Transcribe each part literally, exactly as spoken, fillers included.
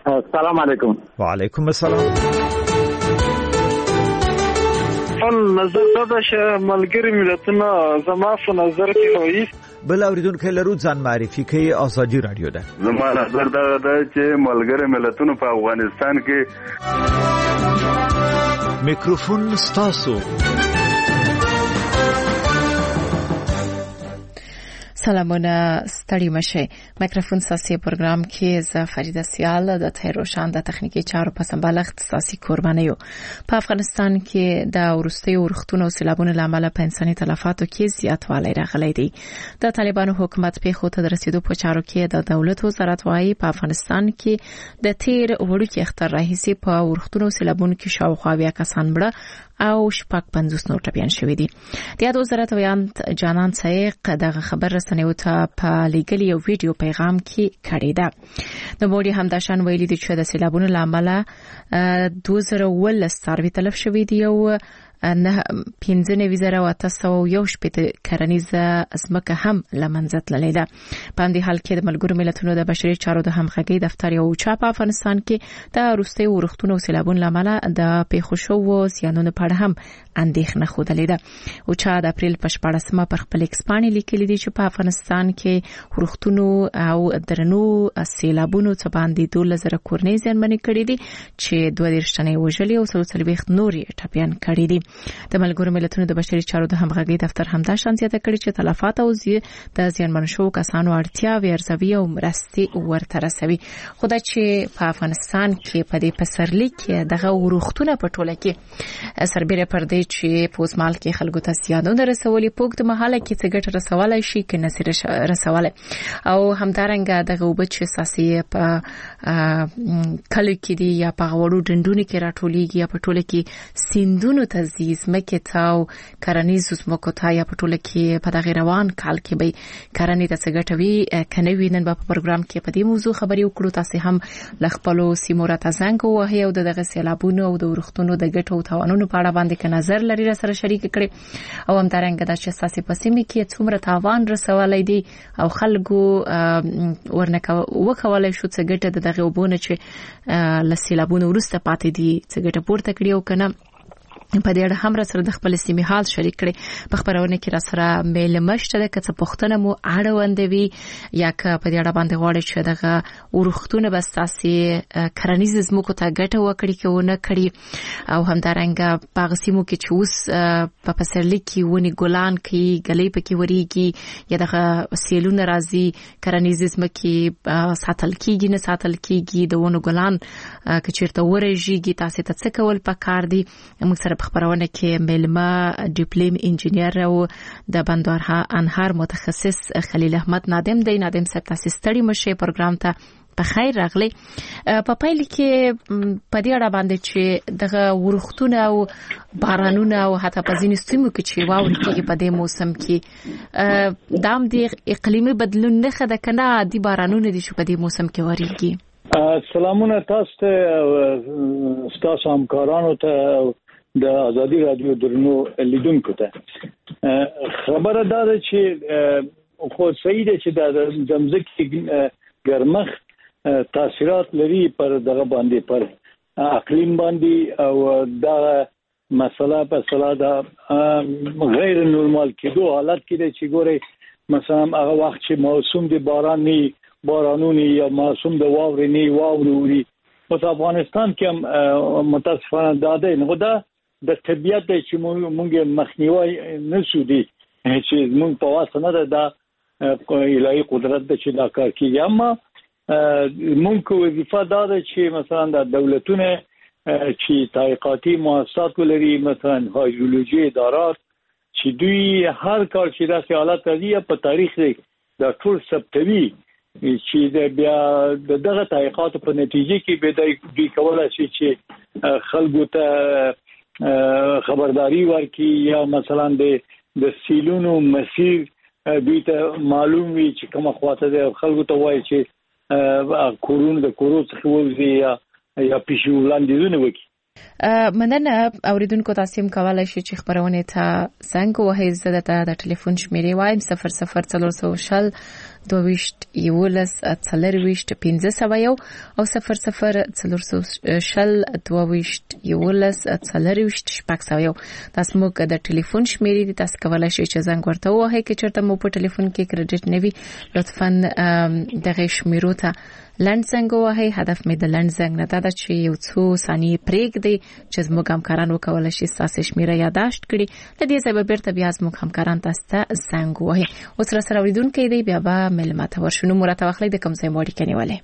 السلام علیکم. وعلیکم السلام. خپل نظر دا چې ملګری ملتونه زما په نظر کې وایي بل اوریدونکو لرو ځان معرفي کوي. ازادي رادیو ده. زما نظر دا ده چې ملګری ملتونه په افغانستان کې میکروفون ستاسو. سلامونه ستړي مشه. میکروفون ساسي پروګرام کې ز فریده سیال د تهروشان د تخنیکی چارو په سمبالښت ساسي قرباني یو. په افغانستان کې د ورستي ورختونو سیلابونو لامل په انساني تلفاتو کې زیاتوالی راغلی دی. د طالبانو حکومت په خو ته رسیدو په چارو کې د دولت وزارت وايي په افغانستان کې د تیر وړو کې اختر راهیسي په ورختونو سیلابونو کې شاوخوا بیا کسان مړه او شپږ پنځوس نور ټپيان شوې دي. د یاد وزارت ویان جانان سایق دغه خبر رسنیو ته په لیګلی یو ویډیو پیغام کې کړی ده. د موري همداشان ویلي دي چې د سیلابونو لامل دوه زره ولس څاروي تلف شوې دي او نه پنځه نوي زره او تاسو یو شپږ کرنیزه ازمکه هم لمنځه تللې ده. په دې حال کې د ملګرو ملتونو د بشري چارو د همغږي دفتر یو چا په افغانستان کې د روسي ورختونو سیلابونو لامل د پیښو او زیانونو په اړه هم اندېښنه خوده ده. او چا د اپریل په شپاړسمه پر خپل ایکسپانی لیکلي دي چې په افغانستان کې ورختونو او درنو سیلابونو څخه باندې دوه زره کورنۍ زیانمنې کړې دي چې دوه دیرش تنې وژلي او څلور څلوېښت نورې ټپيان کړي دي. د ملګرو ملتونو د بشري چارو د همغږي دفتر همدا شان زیاته کړي چې تلفات او زی د زیانمن شو کسانو اړتیا ورزوي او مرستي ورته رسوي. خدای چې په افغانستان کې په دې پسرلي کې دغه ورختونه په ټوله کې سربېره پر دې چې پوسمال کې خلکو ته زیانونه رسولي پوګد مهاله کې څه ګټه رسولای شي کې نصیر رسوله او همدارنګه دغه وبچ اساسي په کله کې دی یا په وړو ډندونو کې راټولېږي یا په ټوله کې سیندونو ته زمکه تاو کرنیز زمکو تا یا په ټوله کې په دغه روان کال کې به کرنې ته څنګه کنه وینن په پروګرام کې په دې موضوع خبري وکړو. تاسو هم لخپلو سیمورا تاسنګ او هي او دغه سیلابونو او د ورختونو د ګټو او تاوانونو په اړه باندې ک نظر لري را سره شریک کړي او هم ترنګ د شخصي پسیمې کې څومره تاوان رسولای دي او خلکو ورنکه وکولای شو څه ګټه دغه وبونه چې لسیلابونو ورسته پاتې دي څه ګټه پورته کړی او کنه په دې اړه هم را سره د خپل سیمې حال شریک کړي. په خبرونه کې را سره میل مشته د کڅ پښتنه مو اړوندوي یا ک په دې اړه باندې غواړي چې دغه ورختونه بستاسي کرنیز زموږ ته ګټه وکړي کې ونه کړي او همدارنګه په سیمو کې چې اوس په پسرلي کې ونی ګلان کې غلې پکې وریږي یا دغه سیلونه راځي کرنیز زمکه ساتل کېږي نه ساتل کېږي د ونو ګلان کچیرته ورېږي تاسو ته څه کول پکار دي. موږ سره خبرونه کې ملما ډیپلوم انجینیر او د بندرها انهار متخصص خلیل احمد نادم دی. نادم صاحب تاسو ستړي مشه پروګرام ته په خیر راغلی. په پایل کې په دې اړه باندې چې دغه ورختونه او بارانونه او حتی په ځینې سیمو کې چې واوري کېږي په دې موسم کې دام د اقلیمي بدلون نه خده کنه دي بارانونه دي چې په دې موسم کې وریږي. سلامونه تاسو ته تاسو همکارانو ته د ازادي رادیو درنو لیدونکو ته خبره ده چې خو صحیح ده چې د زمزمه ګرمښت تاثیرات لري پر دغه باندې پر اقلیم باندې او دا مسله په سلا دا غیر نورمال کېدو حالت کې ده چې ګوري مثلا هغه وخت چې موسم د باران نه بارانونی یا موسم د واورې نه واوروري په افغانستان کې متاسفانه دا ده نه دا د طبيعت چې مونږ مخنیوي نشو دي چې مونږ په واسطه نه ده الهي قدرت د چې دا کار کوي. اما مونږ وظیفه دا ده چې مثلا د دولتونه چې تحقیقاتي مؤسسات لري مثلا هایدرولوژي ادارات چې دوی هر کال چې داسې حالت راځي په تاریخ دا ټول ثبتوي چې د بیا دغه تحقیقات په نتیجه کې به دوی کولای شي چې خلکو ته خبرداري ورکړي یا مثلا د د سیلونو مسیر دوی ته معلوم وي چې کومه خواته ده خلکو ته وایي چې کورونه د کورو څخه وځي یا یا پیشو وړاندیزونه وکړي. مننه اوریدونکو تاسو هم کولای شئ چې خبرونه ته څنګه وهي زده ته د ټلیفون شمیرې وایم صفر صفر څلور صفر شل دویشت یولس څلرویشت پنځه سوه یو او صفر صفر څلور شل دویشت یولس څلرویشت شپږ سوه یو. تاسو موږ د ټلیفون شمیرې دي، تاسو کولای شئ چې زنګ ورته ووهئ که چېرته مو په ټلیفون کې کریډټ نه وي. لطفاً دغه شمیرو ته لنډ زنګ ووهئ. هدف مې د لنډ زنګ نه دا ده چې یو څو ثانیې پرېږدئ چې زموږ همکاران وکولای شي ستاسو شمیره یادداشت کړي. له دې ځایه به بیرته بیا زموږ همکاران تاسو ته زنګ ووهي. اوس راسره اورېدونکی دی، بیا به مېلمه ته ورشو. نوم راته واخلئ، د کوم ځای مو اړیکه نیولې؟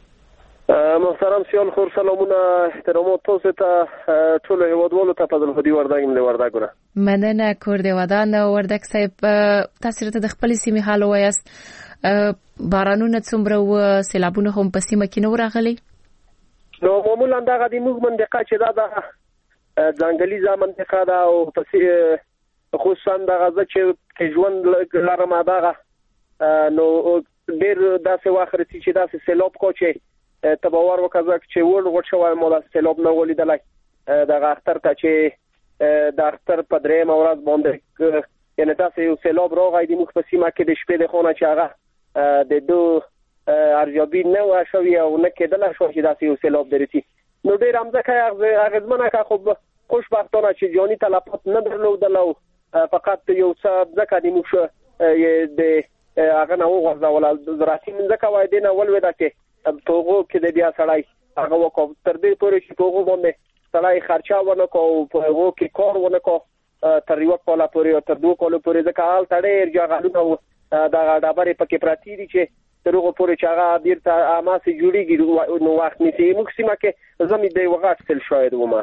محترم سیال خور، سلامونه، احترامات تاسو ته، ټول هیوادوالو ته. فضل هدي وردګ یم له وردګونه. مننه کور دی ودان. وردګ صاحب، تاسو ته د خپل سیمې حال وایاست. بارانونه څومره و، سیلابونه هم په سیمه کې نو راغلي؟ نو معمولا دغه د موږ منطقه چې دا د ځنګلي منطقه ده او په خصوصا دغه چې ژوند لرم دغه نو ډېر داسې واخر چې داسې سیلاب کو چې تباور وکړه چې ور ور شوی مولا سیلاب نه ولیدلای. دغه اختر ته چې د اختر په درې مورز باندې یعنی داسې یو سیلاب راغی د موږ په سیمه کې د شپې د خونه چې هغه د دو ارزیابي نه و شوی او نه کېدل شو چې داسې یو سیلاب درېتی. نو ډېر امځکه اغیزمنه که خو خوشبختانه چې جانی تلفات نه درلودل او فقط یو څه ځکه د موږ د هغه نه وغورځول زراعتي ځکه وای دی نه ولوېده چې توغو کې د بیا سړی هغه وکړ تر دې پورې چې توغو باندې سړی خرچه ونه کو او په هغو کې کار ونه کو تر یو کال پورې او تر دوه کال پورې ځکه حال تړې ځاګلونه دغه ډبرې پکې پراتی دي چې تر هغه پورې چې هغه بیرته اماسي جوړیږي نو وخت نیسي. موږ سیمه کې زمي دی وغاټ تل شاید ومه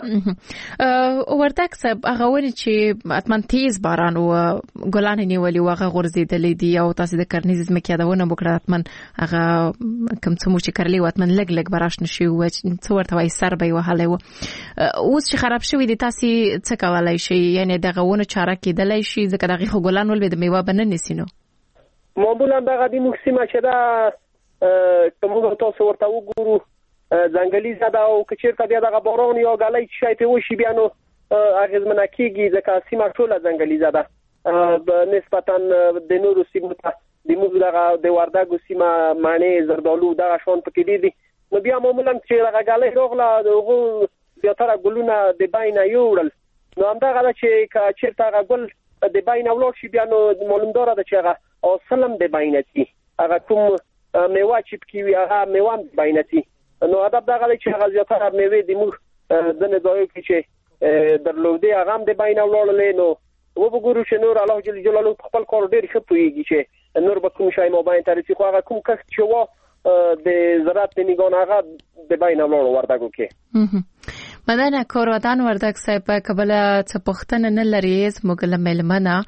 وردګ صاحب هغه ونی چې اتمن تیز باران او ګلان نیولې وغه غورځیدلې دي او تاسو د کرنیز مکه داونه وکړه اتمن هغه کم څه مو چې کړلې و اتمن لګ لګ براش نشي و څو ورته وای سر به وهاله و اوس چې خراب شوی دي تاسو څه کولای شي یعنی دغه ونه چاره کېدلای شي ځکه دغه ګلان ول به د میوه بنه نسینو. معمولا دغه د مخسمه چې دا کومه تاسو ورته وګورو ځنګلي زده او کچېرته بیا دغه باران یا غلای شي په وشي بیا نو اغیزمنه کیږي ځکه سیمه ټوله ځنګلي زده نسبتا د نورو سیمو ته د موږ دغه د وردګو سیمه معنی زردالو دغه شون پکې دي دي نو بیا معمولا چې دغه غلای روغله دغه بیا تر ګلونه د باینه یوړل نو هم دغه چې کچېرته غل د باینه ولور شي بیا نو معلومدار ده چې هغه او سلام د باینتی هغه کوم میوه چې پکې هغه میوه د باینتی نو ادب دغه چې هغه زیاتره میوه د موږ د نه ځای کې چې درلودي هغه د باینه ولولې نو و وګورو چې نور الله جل جلاله خپل کار ډیر ښه پويږي چې نور به کوم شای موبایل ترڅ خو هغه کوم کس چې و د زراعت نگون هغه د باینه ولول وردګو کې مدنه کورودان وردګ صاحب قبل څه پختنه نه لري زموږ ملمنه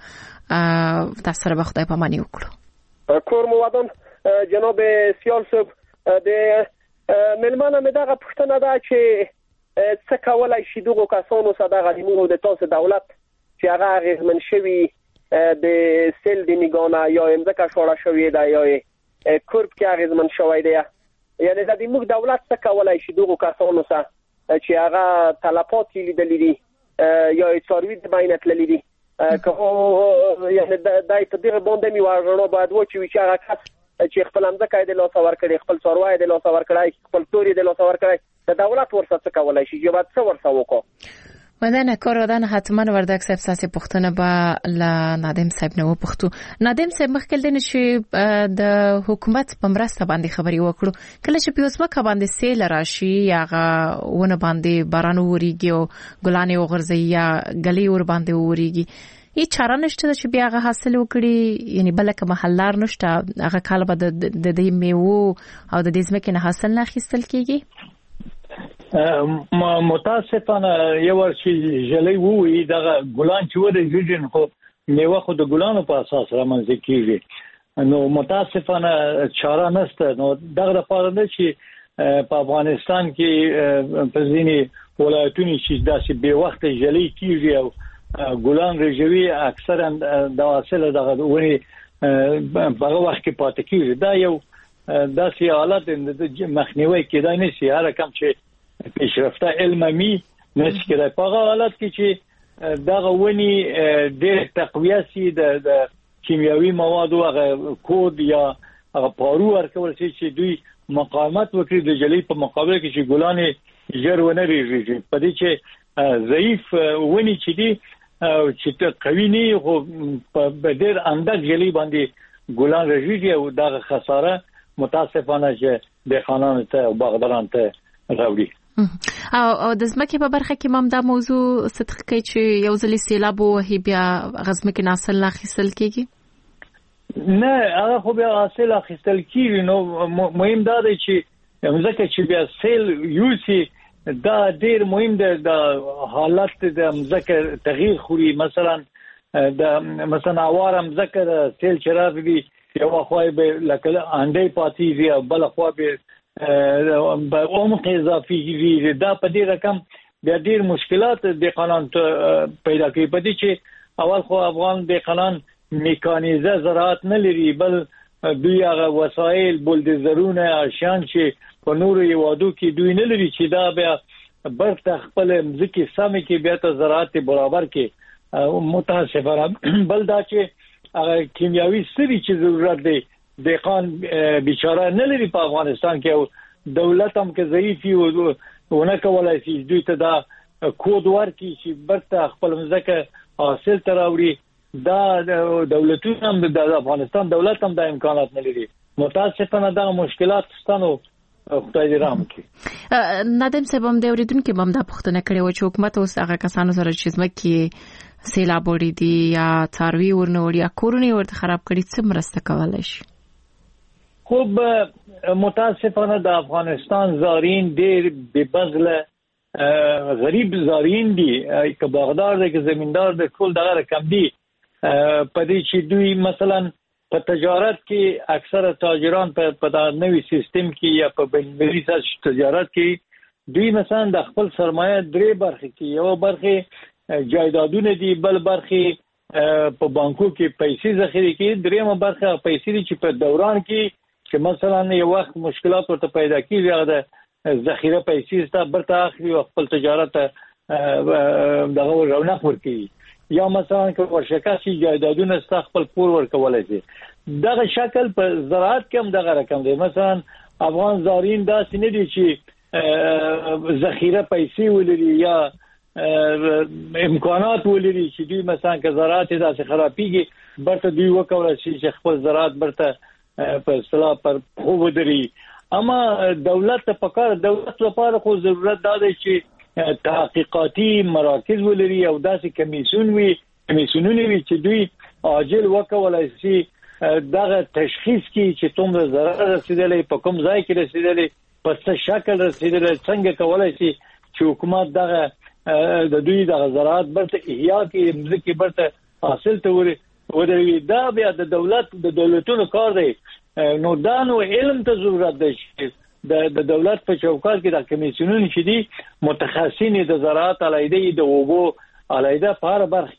تاسو سره خدای په مانی وکړو. کور مو ودان جناب سیال صاحب د ملمنه مې دغه پښتنه ده چې څه کولای شي دغه کسانو صدقه د مو د تاسو دولت چې هغه غیرمن شوی د سیل د نگونه یا امزکه شوړه شوی دا یا کورب کې غیرمن شوی دی یعنی د موږ دولت څه کولای شي دغه کسانو سره چې هغه طلبات لیدلې دي یا څاروي د باینت لیدلې که یعنی دای په دغه باندې می ورغړو باید و چې هغه کس چې خپل امزکه د لاس ور کړی خپل څاروي د لاس ور کړی خپل توري د لاس ور کړی د دولت ورڅ کولای شي چې باید څه ورڅ وکړو. مدنه کورودان حتما وردګ صاحب ساسي پښتنه با لا نادم صاحب نو پښتو نادم صاحب مخکې دنه چې د حکومت په مرسته باندې خبري وکړو کله چې پیوسمه باندې سیل راشي یاغه ونه باندې باران وریږي او ګلانې وغورځي یا غلي ور باندې وریږي ای چاره نشته چې بیا هغه حاصل وکړي یعنی بلکې محلار نشته هغه کال به د دې میوه او د دې ځمکې نه حاصل نه خېستل کیږي. متاسفانه یو ورشي جلې وې دغه ګلان چې ودی جوجن خو میوه خو د ګلانو په اساس رامنځته کیږي نو متاسفانه چاره نشته نو دغه لپاره نه چې په افغانستان کې په ځینی ولایتونو چې داسې به وخت جلې کیږي او ګلان رجوي اکثرا د حاصل دغه ونی په وخت کې پاتې کیږي دا یو داسې حالت د مخنیوي کېدای نشي هر کم چې پیشرفته علمي نشي کېدای په حالت کې چې دغه ونی د تقویه سي د کیمیاوي موادو هغه کود یا هغه پارو ورکول چې دوی مقاومت وکړي د جلی په مقابل کې چې ګلان ژر ونه ریږي په دې چې ضعیف ونی چې دي چې ته قوي نه خو په ډېر اندک جلی باندې ګلان ریږي او دا خساره متاسفانه چې د خانانو ته او باغداران ته راوړي. او او د زمکه په برخه کې مم دا موضوع صدق کوي چې یو ځلې سیلاب وهي بیا غزمه کې ناسل لا خسل کېږي. نه هغه خو بیا حاصل اخیستل کیږي نو مهم دا دی چې مزکه چې بیا سیل یوسي دا ډیر مهم دی د حالت د مزکه تغییر خوري مثلا د مثلا اوار مزکه سیل چراب وي یو خو به لکه انډي پاتې وي بل خو به په عمق اضافي وي دا په دې رقم بیا ډیر مشکلات د قانون پیدا کوي په دې چې اول خو افغان د قانون میکانیزه زراعت نه لري بل دوی هغه وسایل بولډوزرونه شان چې په نورو یوادو کې دوی نه لري چې دا بیا برته خپل مځکه سمې کې بیا ته زراعت برابر کې متاسفانه بل دا چې هغه کیمیاوي سری چې ضرورت دی دهقان بیچاره نه لري په افغانستان کې دولت هم کې ضعیف وي ونه کولای شي دوی ته دا کود ورکړي چې برته خپل مځکه حاصل تراوړي دا دولتونه هم د افغانستان دولت هم د امکانات نه لري متاسفانه دا مشکلات ستنو خدای دې رحم کړي. نادم صاحب هم د اوریدونکو بم د پښتنه کړي و چې حکومت اوس هغه کسانو سره چې زمکه سیلاب وړي دي یا څاروي ورنوړي یا کورونه ورته خراب کړي څه مرسته کولای شي. خوب متاسفانه د افغانستان زارین ډیر بېبزله غریب زارین دي که باغدار دي که زمیندار دي ټول دغه رقم دي په دې چې دوی مثلا په تجارت کې اکثره تاجران په دا نوې سیستم کې یا په بین‌المللي تجارت کې دوی مثلا د خپل سرمایه درې برخې کې یو برخه جایدادونه دي بل برخه په بانکو کې پیسې ذخیره کې درېمه برخه پیسې دي چې په دوران کې چې مثلا یو وخت مشکلات ورته پیدا کیږي هغه د ذخیره پیسې ستا برته اخلي او خپل تجارت دغه رونق ورکوي یا مثلا که ورشکه شي جایدادونه ستا خپل پور ورکولای شي دغه شکل په زراعت کې هم دغه رقم دی مثلا افغان زارین داسې نه دي چې ذخیره پیسې ولري یا امکانات ولري چې دوی مثلا که زراعت داسې خرابېږي برته دوی وکولای شي چې خپل زراعت برته په اصطلاح پر خو ودري اما دولت ته پکار دولت لپاره خو ضرورت دا دی چې تحقیقاتي مراکز ولري او داسې کمیسیون وي کمیسیونونه وي چې دوی عاجل وکولای شي دغه تشخیص کی چې څومره ضرر رسیدلی په کوم ځای کې رسیدلی په څه شکل رسیدلی څنګه کولای شي چې حکومت دغه د دوی دغه زراعت برته احیا کې مځکه برته حاصل ته وري ودري دا بیا د دولت د دولتونو کار دی نو دا نو علم ته ضرورت دی د د دولت په چوکاټ کې د کمیسیونونو چې دي متخصصین د زراعت علیده د اوبو علیده په هر برخه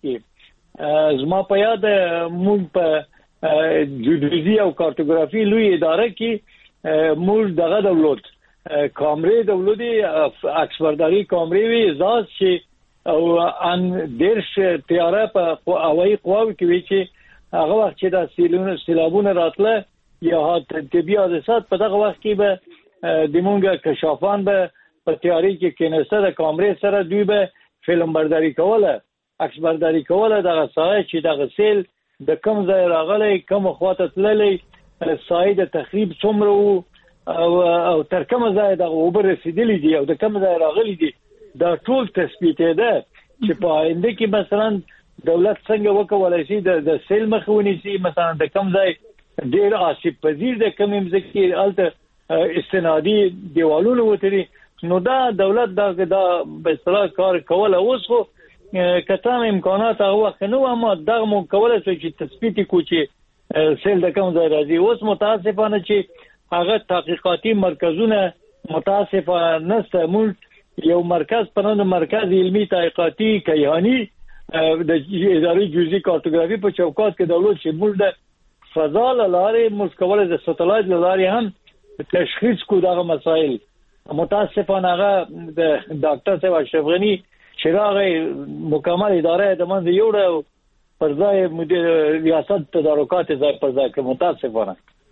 کې زما په یاد مونږ په جیودیزي او کارتوګرافي لوی اداره کې مونږ دغه دولت کامرې دولتي عکسبرداري کامرې وی ځاز چې او ان دیرش تیاره په هوایي قواو کې وی چې هغه وخت چې د سیلونو سیلابونه راتله یا طبي حادثات په دغه وخت کې به د مونږه کشافان به په تیاری کې کینسته د کامرې سره دوی به فلم برداری کوله عکس برداری کوله دغه سایه چې دغه سیل د کوم ځای راغلی کوم خواته تللی سایه د تخریب څومره او او تر کوم ځای دغه اوبه رسیدلی دي او د کوم ځای راغلی دي دا ټول تثبیت ده چې په آینده کې مثلا دولت څنګه وکولای شي د سیل مخونی شي مثلا د کوم ځای ډیر آسیب پذیر د کوم ځکه الته استنادي دیوالونه وتري نو دا دولت دا دا په اصطلاح کار کوله اوس خو کته امکانات هغه وخت نو اما دغه مو کوله چې تثبیت کو چې سیل د کوم ځای راځي اوس متاسفانه چې هغه تحقیقاتي مرکزونه متاسفانه نشته مول یو مرکز پرنده مرکز علمی تحقیقاتي کیهانی د ادارې جزئی کارتوګرافي په چوکاټ کې دولت چې مول د فضا لاره مسکوله د ساتلایت لاره هم تشخیص کو دغه مسائل متاسفانه هغه د ډاکټر صاحب اشرف غنی چراغ مکمل اداره د منځ یوړ پر ځای مدیر ریاست تدارکات ځای پر ځای کې متاسفانه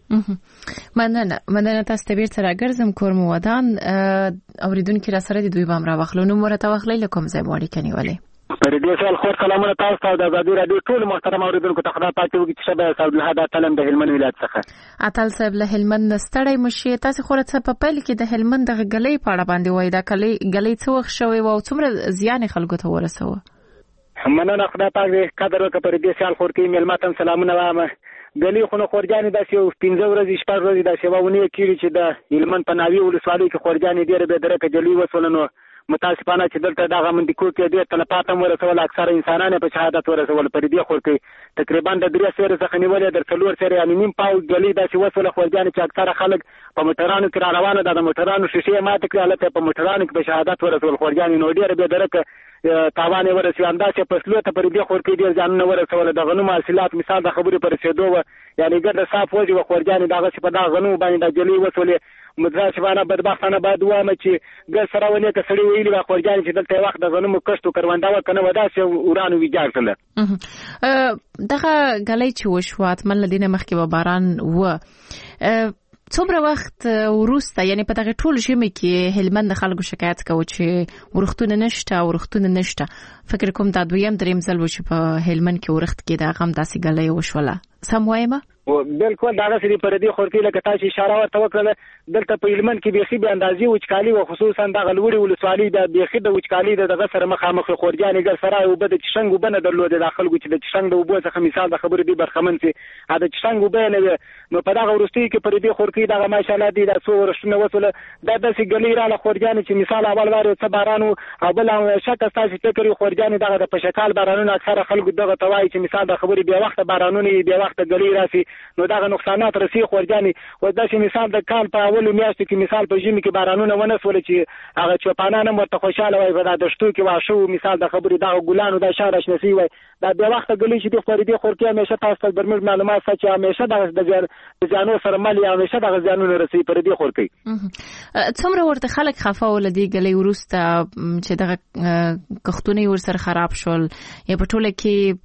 مننه مننه تاسو ته بیرته راګرځم کور مو ودان اوریدونکو را سره د دوی بام را واخلو نو مرته واخلې لکم ځای وړي کني ولې پر دې سوال خو سلامونه تاسو ته د ازادي رادیو ټول محترم اوریدونکو ته خدای پاک وکړي چې شبه سعود الهدا تلم د هلمند ولایت څخه اتل صاحب له هلمند ستړی مشي تاسو خو راته په پیل کې د هلمند د غلې پاړه باندې وای دا کلی غلې څو وخت شوی و او څومره زیان خلکو ته ورسوه مننه خدای پاک دې قدر وکړي پر دې سوال خو کې ملماتم سلامونه وایم غلې خو نو خورجانې داسې یو پنځه ورځې شپږ ورځې داسې وونه کېږي چې د هلمند په ناوی ولسوالۍ کې خورجانې ډېره بې درکه جلوي وسوله نو متاسفانه چې دلته دغه منډیکو کې ډېر تلفات هم ورسول اکثره انسانان په شهادت ورسول پر دې خور کې تقریبا د درې سره څخه نیولې د څلور سره یعنی نیم پاو غلې داسې وسوله خورجانې چې اکثره خلک په موټرانو کې روانه ده د موټرانو شیشې ماته کړې البته په موټرانو کې په شهادت ورسول خورجانې نو ډېر به درکه تاوان ورسول اندازه پسلو ته پر دې خور کې ډېر ځان نه ورسول د غنمو حاصلات مثال د خبرې پر رسیدو و یعنی ګرد صاف وځي و خورجانې دغه چې په دا غنمو باندې د جلې وسولې مدرسوانه بدبختانه بعد وامه چې ګل سره ولې کسړی ویلي و خورجانې چې دلته وخت د غنمو کښتو کرواندا و کنه ودا چې ورانو ویجاړ کړل دغه غلې چې وشوات من لدینه مخکې به باران و څومره وخت ورسته یعنی په دغه ټول ژمي کې هلمند خلکو شکایت کوي چې ورختونه نشته ورختونه نشته فکر کوم دا دویم دریم ځل و چې په هلمند کې ورخت کې دا غم داسې غلې وشوله سم وایم بالکل دا غسري پر دې خور کې لکه تاسو اشاره ورته وکړه دلته په هلمند کې بيخي به اندازي وچکالي او خصوصا د غلوړي ولسوالۍ د بيخي د وچکالي د غسر مخامخ خورجانې ګر سره او بده چشنګ وبنه درلوده د خلکو چې د چشنګ د وبو څخه مثال د خبرې دی برخمن سي دا چشنګ وبنه نو په دغه ورستي کې پر دې خور کې دغه ماشاءالله دي د څو ورشنه وصله د داسې ګلې را له خورجانې چې مثال اول واره څه بارانو او بل شک تاسو فکر خورجانې دغه د پشکال بارانونو اکثره خلکو دغه توای چې مثال د خبرې بیا وخت بارانونه بیا وخت ګلې راسي نو دغه نقصانات رسي خورجانې و داسې مثال د کال په اول میاشتو کې مثال په ژمي کې بارانونه ونه سول چې هغه چوپانان هم ورته خوشاله وای په دشتو کې واښو مثال د خبرې دغه ګلانو د شارش نسی وای دا بیا وخت ګلې چې د خورې خور کې همیشه تاسو ته برمج معلومات چې همیشه د ځانو سره مالي همیشه د ځانونو رسي پر دې خور کې څومره ورته خلک خفه ولدي ګلې ورسته چې دغه کښتونه ور سره خراب شول یا په ټوله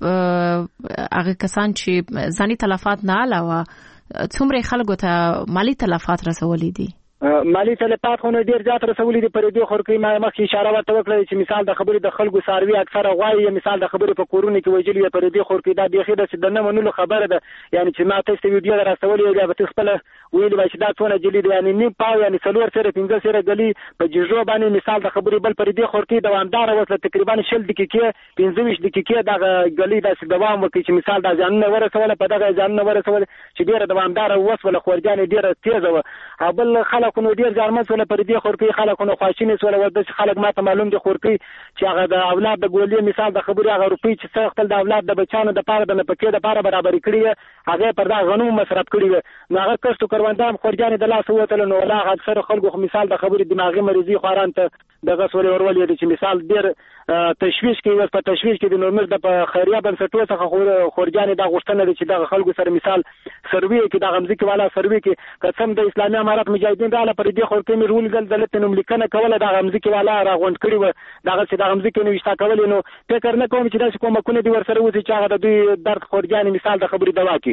کې هغه کسان چې ځاني تلفات نه علاوه څومره خلکو ته مالی تلفات رسولې دي مالی تلفات خو ډیر زیات رسولې دي پر دې خور کې ما مخکې اشاره ورته وکړه چې مثال د خبرې د خلکو ساروي اکثره غواړي مثال د خبرې په کورونو کې وجلې پر دې خور کې دا بيخي د نه منلو خبره ده یعنی چې ما تاسو ویډیو دراسولې بیا به خپل ویل وای چې دا څونه جلې دي یعنی نیم پاو یعنی څلور سره پنځه سره غلي په جوجو باندې مثال د خبرې بل پر دې خور کې دوامدار وسله تقریبا شل دقیقې پنځه ویشت دقیقې د غلي د دوام وکړي چې مثال د ځان نه ورسول په دغه ځان نه ورسول چې ډیر دوامدار وسله خورجانې ډیر تیز و او بل خلکو نو ډیر ځارمن سره پر دې خور کې خلکو نو خواشینه سره ود خلک ماته معلوم دي خور کې چې هغه د اولاد د ګولې مثال د خبرې هغه روپی چې څو خپل د اولاد د بچانو د پاره د پکې د پاره برابر کړی هغه پر دا غنوم مصرف کړی نو هغه کښتو کروندام خورجانې د لاس وته نو لا اکثر خلکو مثال د خبرې دماغي مریضي خوران ته دغه سوري ورولې چې مثال ډیر تشویش کې وس په تشویش کې د نورمز د خیریه بنسټونو څخه خورجانې د غوښتنه دي چې د خلکو سره مثال سروي کې د غمزي کې والا سروي کې قسم د اسلامي امارات مجاهدین رااله پر دې خور کې مرول دل دلته نوم لیکنه کوله د غمزي کې والا راغونډ کړی و دغه چې د غمزي کې نو وشتا کول نو فکر نه کوم چې داسې کومه کونه دي ورسره وځي چې هغه د دوی درد خورجانې مثال د خبرې دوا کې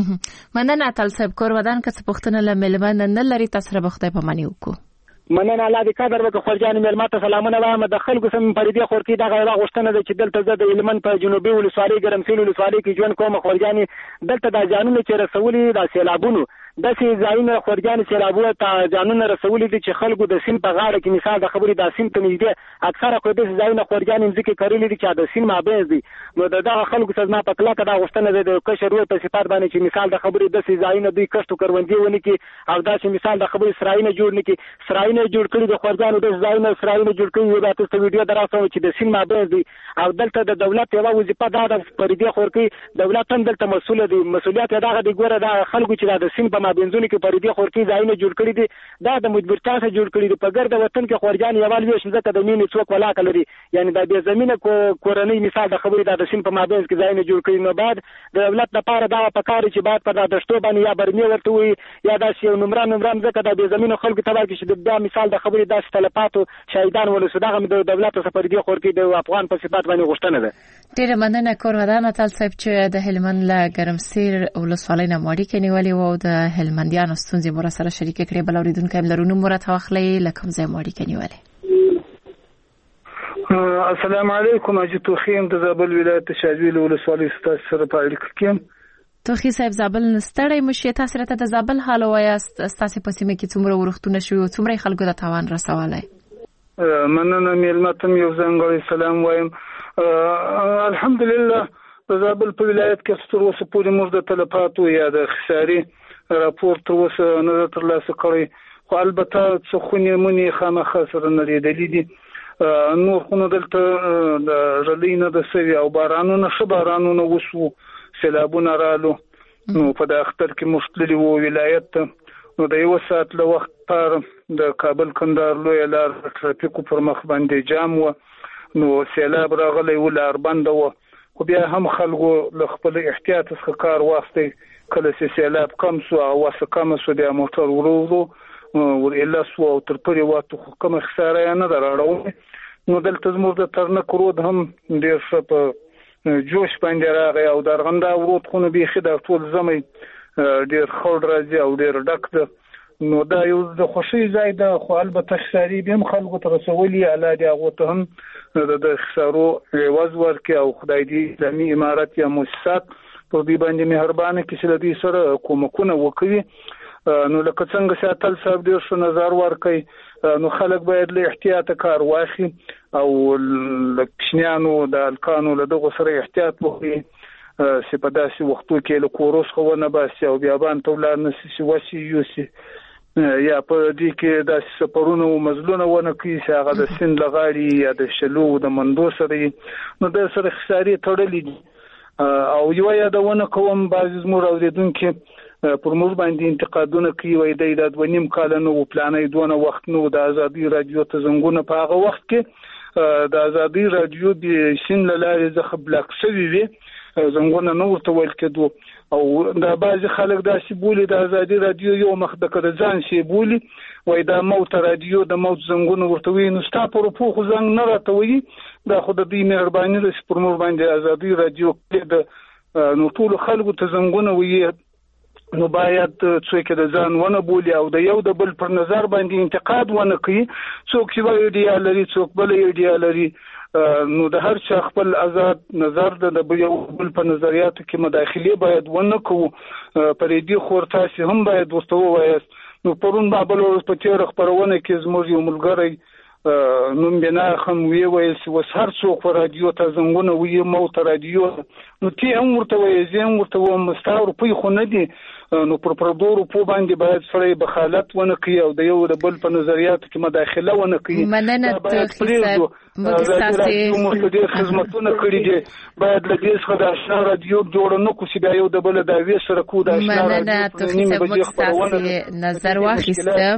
مننه اتل صاحب کور ودان که څه پښتنه لملمن نه لري تاسو به خدای په معنی وکړو مننه الله دې قدر وکړي خورجانې ملمات سلامونه وایم د خلکو سم پر دې خور کې دغه غوښتنه ده چې دلته زه د هلمند په جنوبي ولسوالۍ ګرمسیر ولسوالۍ کې ژوند کوم خورجانې دلته د ځانونو چې رسولي د سیلابونو داسې ځایونه خورجانې سیلابونه ته ځانونه رسولي دي چې خلکو د سیند په غاړه کې مثال د خبرې د سیند ته نږدې اکثره خو داسې ځایونه خورجانې ځکه کړلي دي چې د سیند مابین دي نو دغه خلکو څخه ما په کلکه دا غوښتنه ده د کشر ور په صفات باندې چې مثال د خبرې داسې ځایونه دوی کښتو کروندې ونی کې او داسې مثال د خبرې سرایونه جوړ نه کې سرایونه جوړ کړي د خورجانو د ځایونه سرایونه جوړ کړي یو تاسو ته ویډیو دراسو چې د سیند مابین دي او دلته د دولت یو وظیفه ده د پر دې خور کې دولت هم دلته مسؤل دي مسؤلیت دغه د ګوره د خلکو چې د سیند په مابینځونو کې پر دې خور کې ځایونه جوړ کړي دي دا د مجبورتیا سره جوړ کړي دي په ګرد وطن کې خورجان یوال ویش ځکه د مینې څوک ولاکه لري یعنی د دې زمينه کورنۍ مثال د خبرې د سیند په مابینځ کې ځایونه جوړ کړي نو بعد د دولت لپاره دا پکاري چې بعد په د دشتو باندې یا برمي ورته وي یا د یو نمبر نمبر ځکه د دې زمينه خلکو ته ورکړي چې د مثال د خبرې د تلپاتو شهیدان ولسو دغه د دولت سره پر دې خور کې د افغان په صفات باندې غوښتنه ده ډېره مننه کور ودان اتل صاحب چې د هلمند له ګرمسیر ولسوالۍ نه مو اړیکې نیولې وو او د هلمندیانو ستونزې مو سره شریکې کړې. بل اورېدونکی هم لرو، نوم مو راته واخلئ، له کوم ځای مو اړیکې نیولې؟ السلام علیکم. اجي توخیم د زابل ولایت شاجویل ولسوالۍ ستاسو سره په اړیکه کې. توخی صاحب زابل نستړی مشه، تاسو راته د زابل حال وایاست، تاسو په سیمه کې څومره ورختونه شوي او څومره خلکو د تاوان رسولای؟ مننه میلمتم یو ځانګړی سلام وایم. الحمدلله په زابل په ولایت کې تر اوسه پورې موږ د تلفاتو یا د خساري راپور تر اوسه نه ترلاسه کړی، خو البته څه خونې مونې خامخا سره نړېدلې دي. نور خو دلته د رلۍ نه د سوي او بارانونه ښه بارانونه وشو، سیلابونه رالو. نو په د اختر کې موږ تللي وو ولایت ته، نو د یو ساعت له وخت پار د کابل کندهار لویه لار ټرافیکو پر مخ باندې جام و، نو سیلاب راغلی و، لار بنده و، خو بیا هم خلکو له خپل احتیاط څخه کار واخیستی. کله چې سیلاب کم سو او واسه کم سو بیا موټر ورو ورو ور اله سو او تر پرې واته خو کومه خساره یې نه راړو. نو دلته زموږ د ترنک رود هم ډېر ښه په جوش باندې راغی او د ارغنداب رود خو نو بیخي دا ټول زمی ډېر خړ راځي او ډېر ډک ده. نو دا یو د خوشي ځای ده، خو البته خساري به هم خلکو ته رسولي، الله دې هغو ته هم د خسارو عوض ورکړي او خدای دې اسلامي امارت یا مؤسسات پر دې باندې مهربانه کړي چې له دې سره کومکونه وکړي. نو لکه څنګه چې اتل صاحب ډېر ښه نظر ورکړي، نو خلک باید له احتیاطه کار واخلي او له کوچنیانو د هلکانو له دغو سره احتیاط وکړي چې په داسې وختو کې له کورو څخه ونه باسي او بیابان ته ولاړ نه شي، وسي یوسي، یا په دې کې داسې سفرونه او مزلونه ونه کړي چې هغه د سیند له غاړې یا د شلو د مندو سره وي. نو د سره خسارې تړلې دي او یو یادونه کوم، بعضې زموږ اورېدونکي پر موږ باندې انتقادونه کوي، وایي دی دا دوه نیم کاله نه و پلانۍ دونه وخت نه و د ازادي راډیو ته زنګونه په هغه وخت کې د ازادي راډیو د سیند له لارې څخه بلاک شوي وي، زنګونه نه ورته ویل کېدو. او دا بعضې خلک داسې بولي د ازادي راډیو یو مخ د که د ځان شی بولي، وایي دا موت راډیو د موت زنګونه ورته وایي. نو ستا په روپو خو زنګ نه راته وایي، دا خو د دوی مهرباني ده چې پر موږ باندې ازادي راډیو کې نو ټولو خلکو ته زنګونه وایي. نو باید څوک د ځان ونه بولي او د یو د بل پر نظر باندې انتقاد ونه کوي. څوک چې وایي ایډیا لري، څوک بل ایډیا لري، نو د هر چا خپل آزاد نظر ده، د یو بل په نظریاتو کې مداخله باید ونه کوو. پر دې خور تاسو هم باید ورته ووایاست. نو پرون بابل په تیر خبرونه کې زموږ یو ملګری نوم بنا خم وی ویل چې وس هر څوک په رادیو ته زنګونه وی موت رادیو، نو تی هم ورته وی زم ورته و مستاور په خو نه دي. نو پر پردور په باندې باید سره بخالت ونه کوي او د یو د بل په نظریاتو کې مداخله ونه کوي. مننه ته صاحب مختصي مختلف خدماتونه کړی دي، باید له دې څخه د آشنا رادیو جوړ نه کوي چې یو د بل د وی سره کو د آشنا رادیو. مننه ته صاحب مختصي نظر واخیسته.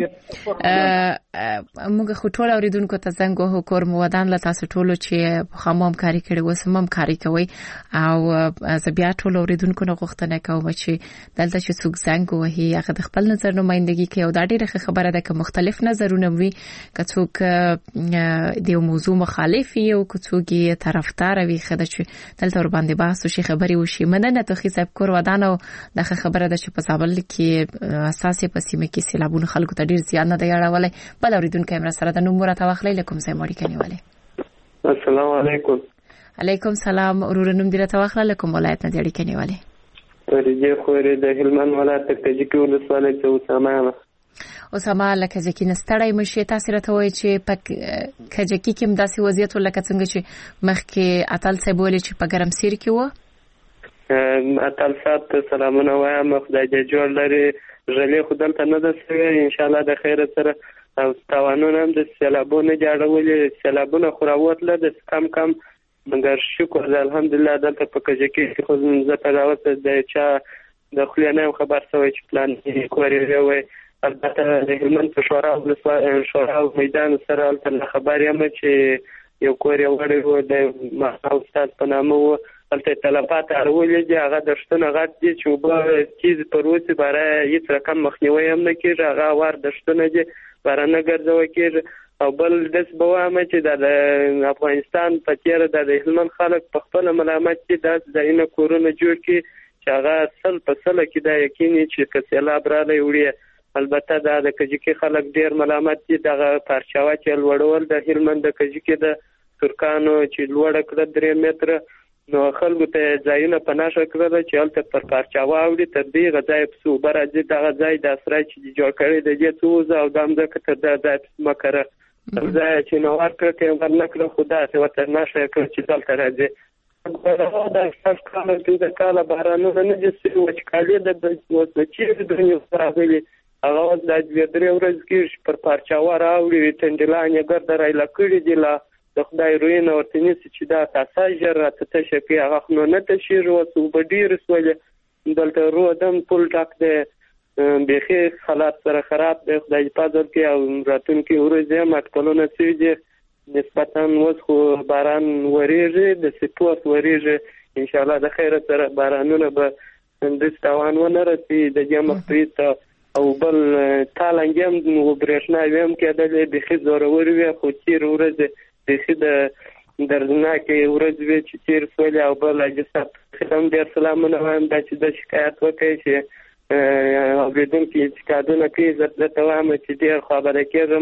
موږ خو ټول اوریدونکو ته زنګ وهو، کور مو ودان له تاسو ټولو چې په خاموم کاری کړي وسمم کاری کوي او زه بیا ټول اوریدونکو نه غوښتنه کوم چې دلته چې څوک زنګ وهي هغه د خپل نظر نمائندګي کوي او دا ډیره خبره ده چې مختلف نظرونه وي، که څوک د موضوع مخالف وي او که څوک یې طرفدار وي، خدای چې دلته ور باندې بحث وشي، خبري وشي. مننه ته صاحب کور ودان او دا خبره ده چې په زابل کې اساسي په سیمه کې سیلابونه خلکو ته ډیر زیان نه دی اړولای. بل اوریدونکو هم سره د نوم راته واخلئ، لکم سم وړي کنيواله. السلام علیکم. علیکم سلام. ورور نوم دې راته واخلئ، لکم ولایت نه دی کنيواله. ورجه خوري د هلمند ولایت کجکی ولسوالۍ څخه اسامه. اسامه لکه ځکه نستړی مشي، تاسو راته وایي چې په کجکی کې مداسي وضعیت ولکه څنګه چې مخکې اتل صاحب ولې چې په ګرمسیر کې و. اتل صاحب سلامونه وایم، خدای دې جوړ لري. ژلې خدای ته نه ده سوي، ان شاء الله د خیر سره او تاوانونه هم د سیلابونو جوړولې، سیلابونه خو راوتله د کم کم، مګر شکر الحمدلله دلته په کجکی کې خو زه په راوته د چا د خلیانه خبر سوی چې پلان یې کوي وي. البته د هلمند په شورا او شورا میدان سره البته خبر یم چې یو کور یو وړي و د ما استاد په نامه و، البته تلفات اړولې دي، هغه دشتونه غټ دي چې وبه چیز پروسه برای هیڅ رقم مخنیوي هم نه کیږي، هغه وار دشتونه دي برانه ګرځوي کیږي. او بل داس به وایم چې د افغانستان په تیر د هلمند خلک په خپل ملامت کې د ځینې کورونه جوړ کړي چې هغه سل په سل کې دا یقیني چې کسلاب را لوړي. البته دا د کجکی خلک ډیر ملامت دي دغه پارچاوه چې لوړول د هلمند د کجکی د ترکانو چې لوړ کړ درې متره نو خلکو ته ځایونه پناشه کړل چې هلته پر پارچاوه اوړي تر دې غځای په سو برازي دغه ځای د اسرای چې جوړ کړی د دې څو او دام د کته د ځای مکره ځای چې نو ورکړ کې ورنکړه خدا ته وته نشه کړ چې دلته راځي دا څنګه کله د کاله بارانونه نه دي چې وچکالي د وڅچې د دنیا راغلي هغه د درې ورځې کې پر پارچاوه راوړي تندلانه ګرځي راځي کړي دی لا د خدای روینه ورته نسی چې دا تاسو جر راته شپې هغه نو نه تشیر وسو بډیر سولې دلته رو دم پول ټاک دی بخي حالات سره خراب دی خدای په دې کې او راتون کې ورځې مټکلونه سيدي نسبتاً وس خو باران وریږي د سپورت وریږي ان شاء الله د خیر سره بارانونه به هندستان ونه رسي د جمع پریت او بل تالنګم وبرېښنا ویم کې د بخي زورور وي خو تیر ورځې بخي د درناکې ورځې چې تیر سولې او بل اجازه خدام ډیر سلامونه وایم دا چې د شکایت وکړي چې اوریدونکو شکایتونه کوي زه ته وایم چې ډیر خبره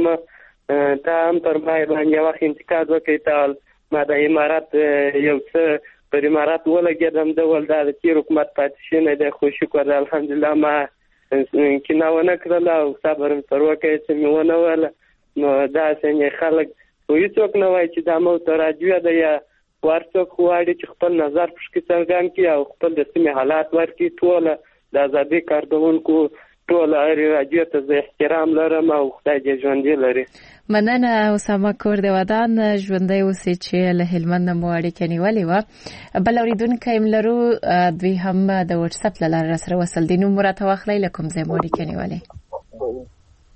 کېږم تا هم پر ما باندې وخت انتقاد وکړي تال ما د امارات یو څه پر امارات ولګېدم د ولدا د تیر حکومت پاتې شنه د خو شکر الحمدلله ما کینا ونه کړل او صبر تر وکړي چې مې ونه ول نو دا څنګه خلک وې څوک نه وای چې دا مو ته راځي دا یا ورڅوک واړي چې خپل نظر پښکې څرګند کړي او خپل د سیمه حالات ورکړي ټول د ازادي کارکونکو ټول راځي ته احترام لرم او خدای دې ژوندۍ لري. مننه اسامه کور د ودان ژوندۍ اوسې چې له هلمند مو اړیکه نیولې و. بل اوریدونکو هم لرو دوی هم د واتس اپ لاره سره وصل دي نو مرته واخلې لکم زه مو اړیکه نیولې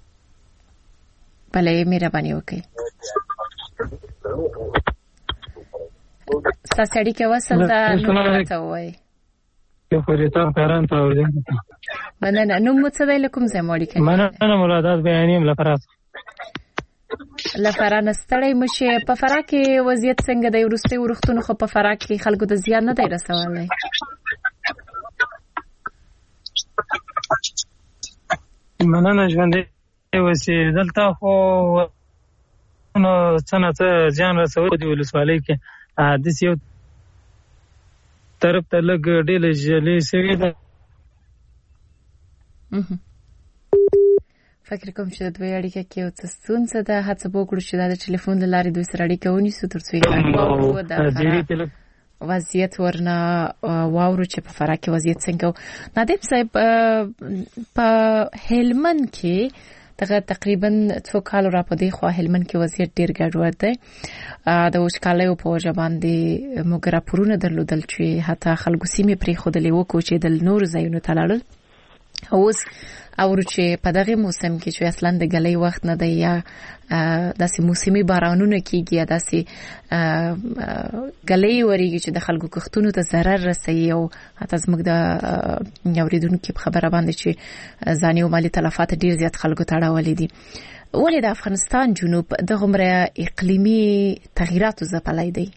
بلې مهرباني وکړئ. ساسړی کې وصل دا نو مرته وای که فریتان کاران ته ورځم مننه نو مو څه دی لکم زه مو اړیکه مننه مرادات بیانیم لپاره لفران ستړی مشه په فرا کې وضعیت څنګه دی ورسته ورختونو خو په فرا کې خلکو د زیان نه دی رسولای مننه ژوندې وسی دلته خو نو څنګه ځان رسول دی ولسوالۍ کې حادث یو طرف ته لګ ډېل جلې سوي ده فکر کوم چې د دوی اړیکه کې او څه ستونزه ده هڅه وکړو چې د ټلیفون د لارې دوی سره اړیکه ونیسو ترڅو یې د وضعیت ورنه واورو چې په فرا کې وضعیت څنګه نادم صاحب په هلمند کې دغه تقریبا څو کال را پدې خو هلمند کې وضعیت ډیر ګډوډ دی د وشکالۍ په وجه باندې موږ راپورونه درلودل چې حتی خلکو سیمې پرې خودلې وکړو چې د نور ځایونو تلاړل اوس او چې په دغه موسم کې چې اصلا د غلې وخت نه دی یا داسې موسمي بارانونه کیږي یا داسې غلې وریږي چې د خلکو کښتونو ته ضرر رسوي او حتی زموږ د اوریدونکو په خبره باندې چې ځاني او مالی تلفات ډیر زیات خلکو ته اړولې دي ولې د افغانستان جنوب د غمره اقلیمي تغیراتو ځپلای دی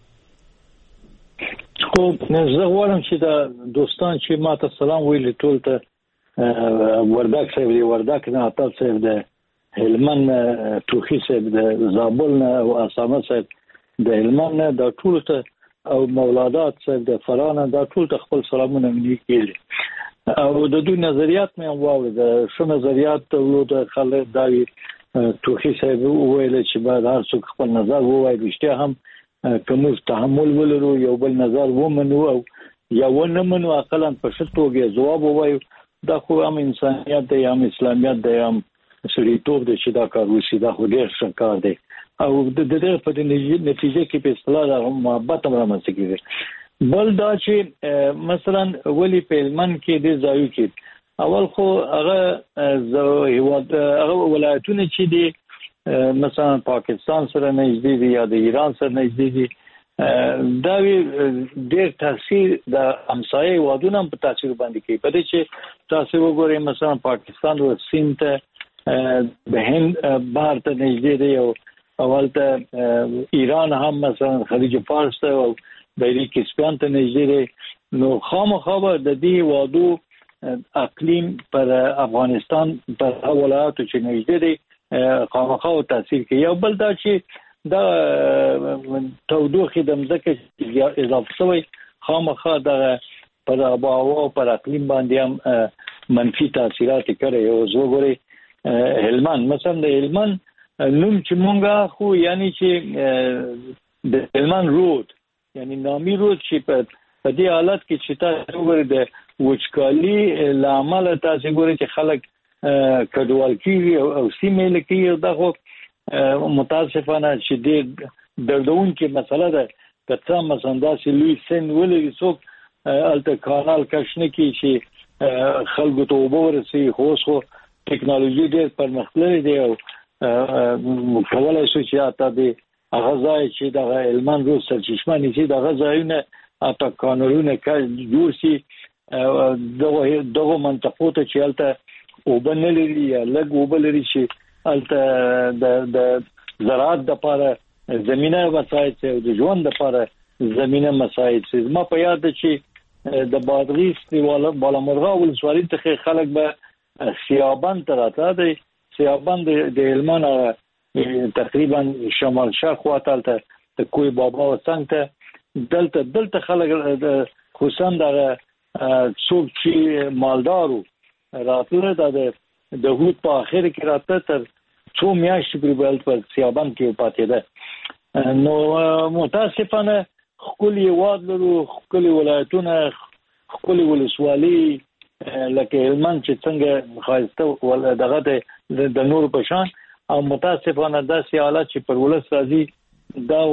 خو زه غواړم چې د دوستان چې ماته سلام ویل ټول ته وردک صاحب دی وردک نه اتا صاحب دی هلمند توخی صاحب دی زابل نه او اسامه صاحب د هلمند نه د ټول ته او مولادات صاحب د فرانه د ټول ته خپل سلامونه ملي او د دوی نظریات مې واوري د شو نظریات ته د خلک داوی توخی صاحب ویل چې بعد هر څوک خپل نظر ووایي رښتیا هم کوم تحمل ولرو یو بل نظر ومنو او یا ونه منو عقلاً په شتوګه جواب ووایو دا خو هم انسانیت دی هم اسلامیت دی هم سړیتوب دی چې دا کار وشي دا خو ډېر ښه کار دی او د دې په نتیجه کې په اصطلاح د محبت هم رامنځته کېږي بل دا چې مثلا ولی په هلمند کې د ځایو کې اول خو هغه هیواد هغه ولایتونه چې دي مثلا پاکستان سره نږدې دي یا د ایران سره نږدې دي دا ډېر تاثیر د همسایه هیوادونو په تاثیر باندې کوي په دې چې تاسو وګورئ مثلا پاکستان او سیند ته د هند بهر ته نږدې دی او اولته ایران هم مثلا خلیج فارس ته او دایره کسپیان ته نږدې نو خامخا د دې وادو اقلیم پر افغانستان پر ولایاتو چې نږدې دي خامخا تاثیر کوي. یو بل دا چې دا تودوخه د مځکه اضافه شوی خامخا د پر آب و هوا او پر اقلیم باندې هم منفي تاثیرات کوي. او زه وګورئ هلمند مثلا د هلمند نوم چې مونږه خو یعنی چې د هلمند رود یعنی نامي رود چې په دې حالت کې چې تاسو وګورئ د وچکالي لامل تاسو وګورئ چې خلک کډوال کیږي او سیمې لکه دا خو متاسفانه چې د دردون کې مسله ده کته مثلا دا چې لوی سن ولې څوک الته کانال کښنه کې چې خلکو ته وبورسي خو خو ټکنالوژي ډېر پرمختللې دی او کولای شي چې اته د غذای چې د علمان روز سرچشمه نشي د غذایونه اته کانالونه کې جوړ شي دغه دغه منطقو ته چې الته وبنلري یا لګ وبلري شي الته د د زراعت د لپاره زمينه وسایل او د ژوند لپاره زمينه مسایل ما په یاد چې د بادغیس دیواله بالامرغه ولسوالۍ ته خلک به سیابان تراته دی سیابان د هلمند تقریبا شمال شرق واټالته د کوی بابا او څنګه دلته دلته خلک خصوصا د څوک چې مالدارو راتله د د هوت په اخر کې راته تر څو میاشتې پرې بل په سیابان کې پاتې ده. نو متاسفانه خپل واد لرو خپل ولایتونه خپل ولسوالۍ لکه هلمند چې څنګه خاصته ول دغه د نور په شان او متاسفانه داسې حالات چې پر ولس راځي دا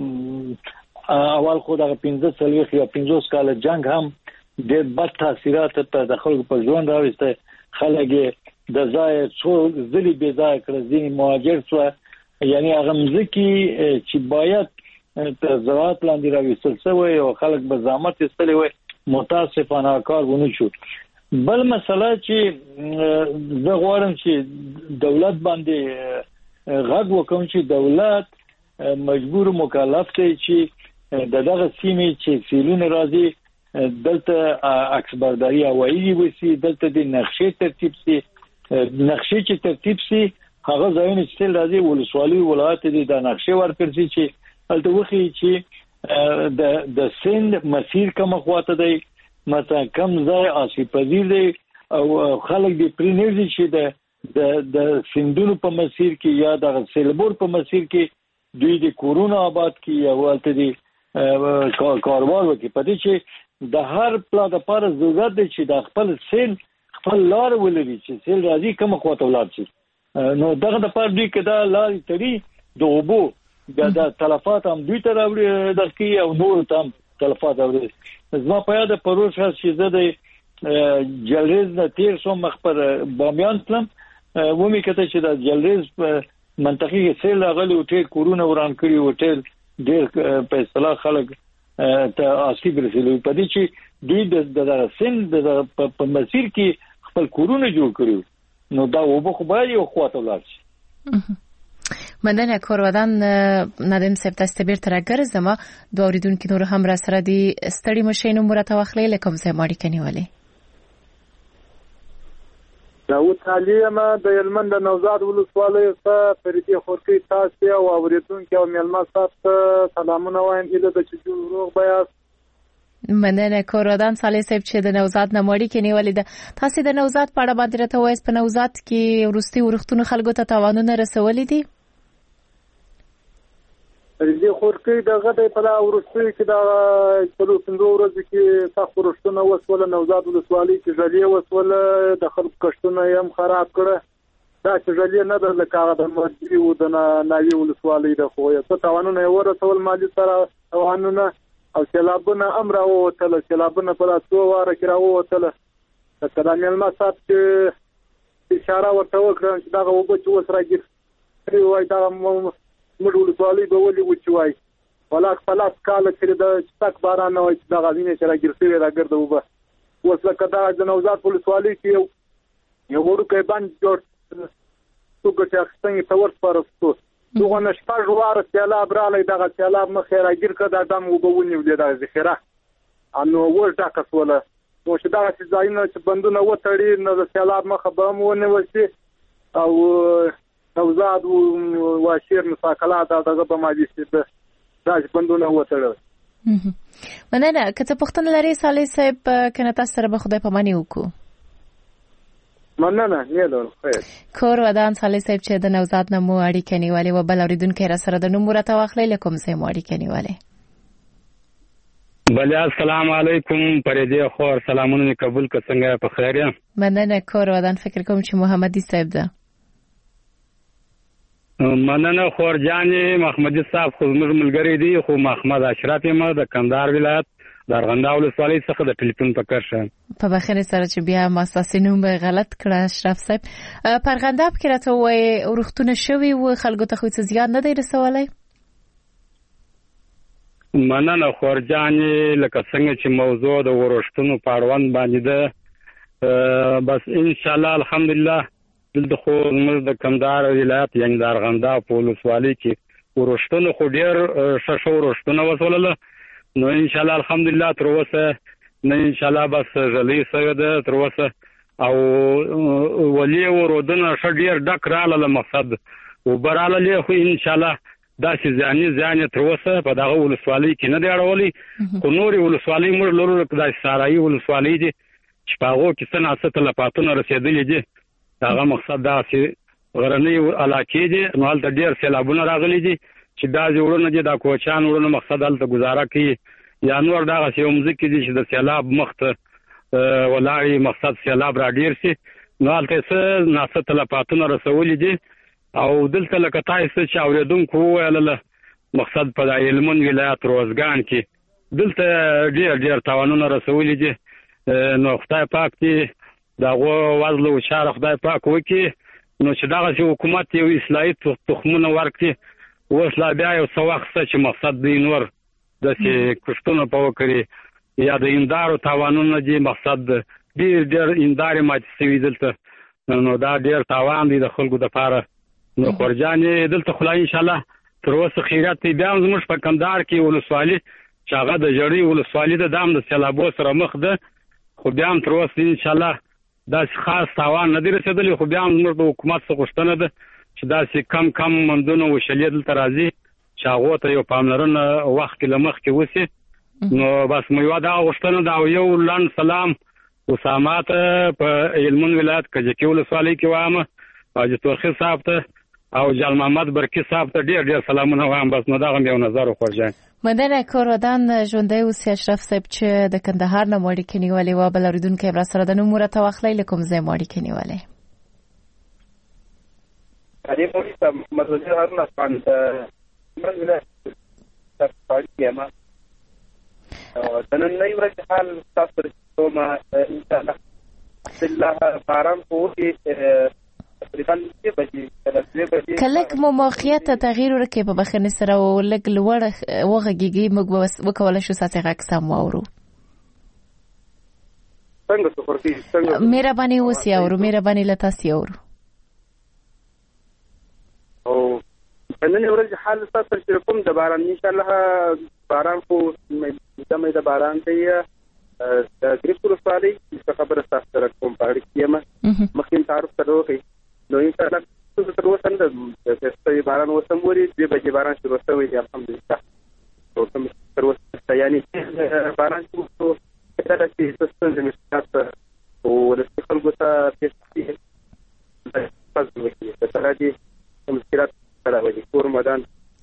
اول خو د پنځه سلويخ یا پنځوس کال جنگ هم د بد تاثیرات په داخل په ژوند راوسته خلک د ځای څو ځلې به ځای کړ ځینې مهاجر څو یعنی هغه مزکی چې باید ته زراعت لاندې راوستل شوی او خلک به زحمت استلې وي متاسفانه کار ونه شو. بل مسله چې زه غواړم چې دولت باندې غږ وکړم چې دولت مجبور مکلف دی چې دغه سیمې چې سیلونه راځي دلته عکسبرداري هوایي وسی دلته د نقشې ترتیب سي نقشې چې ترتیب سي هغه ځایونه چې راځي ولسوالۍ ولایت دي د نقشې ورکړي چې الته وخی چې د د سند مسیر کوم خواته دی مثلا کم ځای آسی پذیر دی او خلک دی پرینیږي چې د د د سندونو په مسیر کې یا د سیلبور په مسیر کې دوی د کورونا آباد کې یا ولته دی کاروبار وکړي پدې چې د هر پلا د پر ضرورت دی چې د خپل سیل خپل لار ولري چې سیل راځي کوم خواته ولر شي نو دغه د پر دوی کې دا لار تړي د اوبو دا تلفات هم دوی ته راوړي د کی او نور ته تلفات راوړي زما په یاد پروسه چې زه د جلریز نه تیر شو مخبر بامیان تلم و می کته چې د جلریز منطقي کې سیل غلي او ټیل کورونا وران کړی او ټیل ډېر په اصطلاح خلک ته اصلي برسلوي په دې چې دوی د د سن د په مسیر کې خپل کورونا جوړ کړو نو دا وبخ باید یو خواته ولاړ شي. مننه کورودان ندیم سپت استبیر ترګر زما د اوریدونکو نور هم را سره دي ستړي مشینو مرته واخلې لکم زه ماړی کني ولې داوود تعلیم د هلمند نوزاد ولسوالۍ څخه فريدي خورکی تاسو او اوریدونکو او ملما صاحب سلامونه وایم اله د چې روغ بیاس. مننه کورودان صالح صاحب چې د نوزاد نموړي کې نیولې ده تاسو د نوزاد په اړه باندې راته وایي په نوزاد کې ورستي ورختونه خلکو ته تاوانونه رسولې دي. فريدي خورکی دغه په لا ورستي کې دا څلور پنځه ورځې کې تاسو ورستونه وسوله نوزاد ولسوالۍ کې ځلې وسوله د خلکو کښتونه هم خراب کړه دا چې ځلې نه د لکه د مرجي او د ناوی ولسوالۍ د خو یې څه تاوانونه ورسول مالي سره تاوانونه او سیلابونه امر او تل سیلابونه په تاسو واره کې راووتل د کلامل ما صاحب چې اشاره ورته وکړه چې دا وګ چې وسره ګر وای دا موږ ولسوالۍ به ولي وچوي ولاک پلاس کال چې د تک باران وای چې دا غوینه چې راګرځي دا ګرځو وب وسله کدا د نوزاد ولسوالۍ کې یو ورکه باندې جوړ څنګه چې څنګه تور پرستو دغه نشته جوار سیلاب رالی دغه سیلاب مخې راګیر کړه دا دم وبونی ولې د ذخیره انو ورته کسوله نو چې دا چې ځایونه چې بندونه وتړي نو د سیلاب مخه به مو نه وسی او نوزاد او شیر مساکلات دغه به ماجي چې دا چې بندونه وتړل مننه که څه پوښتنه لري صالح صاحب کنه تاسو سره به خدای پاماني وکړو مننه نیلو خیر کور ودان صالح صاحب چې د نوزاد نمو اړیکې نیولې و بل اوریدونکو را سره د نوم راته واخلې لکم سه مو اړیکې نیولې بله السلام علیکم پرېدې خور سلامونه قبول که څنګه په خیر یم مننه کور ودان فکر کوم چې محمدي صاحب ده مننه خور جانې محمدي صاحب خو زموږ ملګری دی خو محمد اشرف یم د کندهار ولایت د ارغنداو ولسوالۍ څخه د ټلیفون په کار شم په بخیر سره چې بیا ما اساسي نوم به غلط کړ اشرف صاحب په ارغنداب کې راته وای ورختونه شوی و خلکو ته خو څه زیات نه دی رسولای مننه خور جانې لکه څنګه چې موضوع د ورښتونو په اړوند باندې ده بس ان شاء الله الحمدلله دلته خو موږ د کندهار ولایت یعنی د ارغنداب په ولسوالۍ کې ورښتونو خو ډېر ښه ښه ورښتونه وسولله نو ان شاء الله الحمدلله تر اوسه نه ان شاء الله بس غلي سره ده تر اوسه او ولي ورودنه ښه ډېر ډک رااله مقصد وبراله له خو ان شاء الله دا چې ځاني ځاني تر اوسه په دغه ولسوالۍ کې نه دی اړولي خو نورې ولسوالۍ موږ لرو د سارایي ولسوالۍ دي چې په هغو کې څه ناڅه تلفاتونه رسېدلي دي هغه مقصد دا چې غرنۍ علاقې دي نو هلته ډېر سیلابونه راغلي دي چې بعضې وړونه دي دا کوچیان وړونه مقصد هلته ګزاره کوي یا نور دغسې یو مځکې دي چې د سیلاب مخ ته ولاړې مقصد سیلاب را ډېر شي نو هلته یې څه ناڅه تلفاتونه رسولي دي او دلته لکه تاسو چې اورېدونکو وویلله مقصد په د هلمند ولایت روزګان کې دلته ډېر ډېر تاوانونه رسولي دي نو خدای پاک دې د هغو وضل و چاره خدای پاک وکړي نو چې دغسې حکومت یو اصلاحي تخمونه ورکړي اوس لا بیا یو څه وخت شته چې مقصد دوی نور داسې کښتونه په وکړي یا د هندارو تاوانونه دي مقصد ډېر ډېر هندارې ماتې شوي دلته نو دا ډېر تاوان دی د خلکو دپاره نو خورجانې دلته خو لا انشاءالله تر اوسه خیرات دی بیا هم زموږ په کندهار کې ولسوالي چې هغه د ژړۍ ولسوالي ده دا هم د سیلابو سره مخ ده خو بیا هم تر اوسه انشاءالله داسې خاص تاوان نه دی رسېدلی خو بیا هم زموږ د حکومت څخه غوښتنه ده چې داسې کم کم مندونه وشلې دلته راځي چې هغو ته یو پاملرنه وخت کې له مخکې وشي نو بس مو یوه دغه غوښتنه ده او یو لنډ سلام اسامه ته په هلمند ولایت کجکي ولسوالۍ کې وایم حاجي تورخي صاحب ته او جال محمد برکي صاحب ته ډېر ډېر سلامونه وایم بس نو دغه مې یو نظر وخورجان مننه کور ودان ژوندی اوسې اشرف صاحب چې د کندهار نه مو اړیکې نیولې وه بل اورېدونکی هم راسره د نوم راته واخلئ له کوم ځای مو اړیکې نیولې علي مولي مسعود هارون افغان من ولایت یم د نننۍ ورځې حال تاسو سره کوم انشاءالله بالله باران خو وکړي تقریبا دوه بجې کلک مو موقعیت ته تغییر ورکړي په بخښنې سره او لږ لوړ وغږېږي موږ به وکولی شو ستاسې غږ سم واورو څنګه سفرکي څنګه مهرباني اوس یې اورو مهرباني له تاسې اورو او د نن ورځې حال تاسو سره کوم د باران انشاءالله باران خو دمه د باران دی د ګریپ ولسوالۍ څه خبره تاسو سره کوم په اړه کېما مخکې تعارف سره وکړي نو انشاءالله تاسو تر اوسه د فستي باران وسموري د بجې باران شروع شوی دی الحمدلله او تم تر اوسه یعنی باران شروع کړه چې تاسو د مشکلات او د خلکو ته پیښې پس وکړي تر دې مشکلات سره وایي کور مدان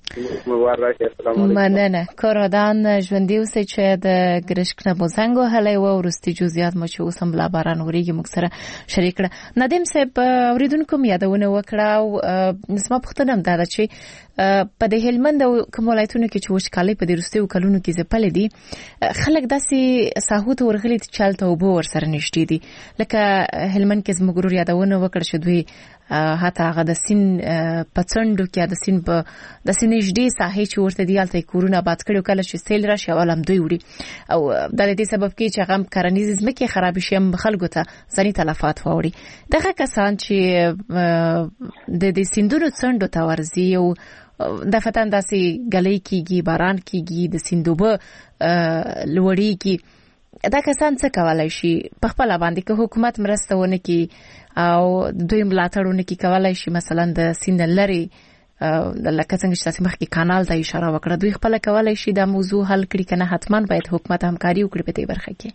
مننه کور ودان ژوندي اوسئ چې د ګرشک نه مو زنګ وهلی و وروستي جزئیات مو چې اوس هم لا باران وریږي موږ سره شریک کړه ندیم صاحب اورېدونکو م یادونه وکړه او زما پوښتنه هم دا ده چې په د هلمند او کوم ولایتونو کې چې وچکالۍ په دې وروستیو کلونو کې ځپلې دي خلک داسې ساحو ته ورغلي چې هلته اوبه ورسره نږدې دي لکه هلمند کې زموږ ورور یادونه وکړه چې دوی حتی هغه د سین پڅندو کې د سین په د سینېجدي ساحې چې ورته دیالته کورونه آباد کړو کله چې سیل راشي اولم دوی وړي او د دې سبب کې چې هغه کرنیز ځمکې خراب شي هم خلکو ته ځنی تلفات ووري دغه کسان چې د دې سیندونو څنډو ته ورزي او د فتن داسې غلې کیږي باران کیږي د سیندوبه لوړی کی دا کسان څه کولای شي په خپل باندې که حکومت مرسته ونه کی او دوی ملاتړونه کی کولای شي مثلا د سیند لري د لکه څنګه چې تاسو مخکې کانال ته اشاره وکړه دوی خپل کولای شي دا موضوع حل کړي کنه حتمان باید حکومت همکاري وکړي په دې برخه کې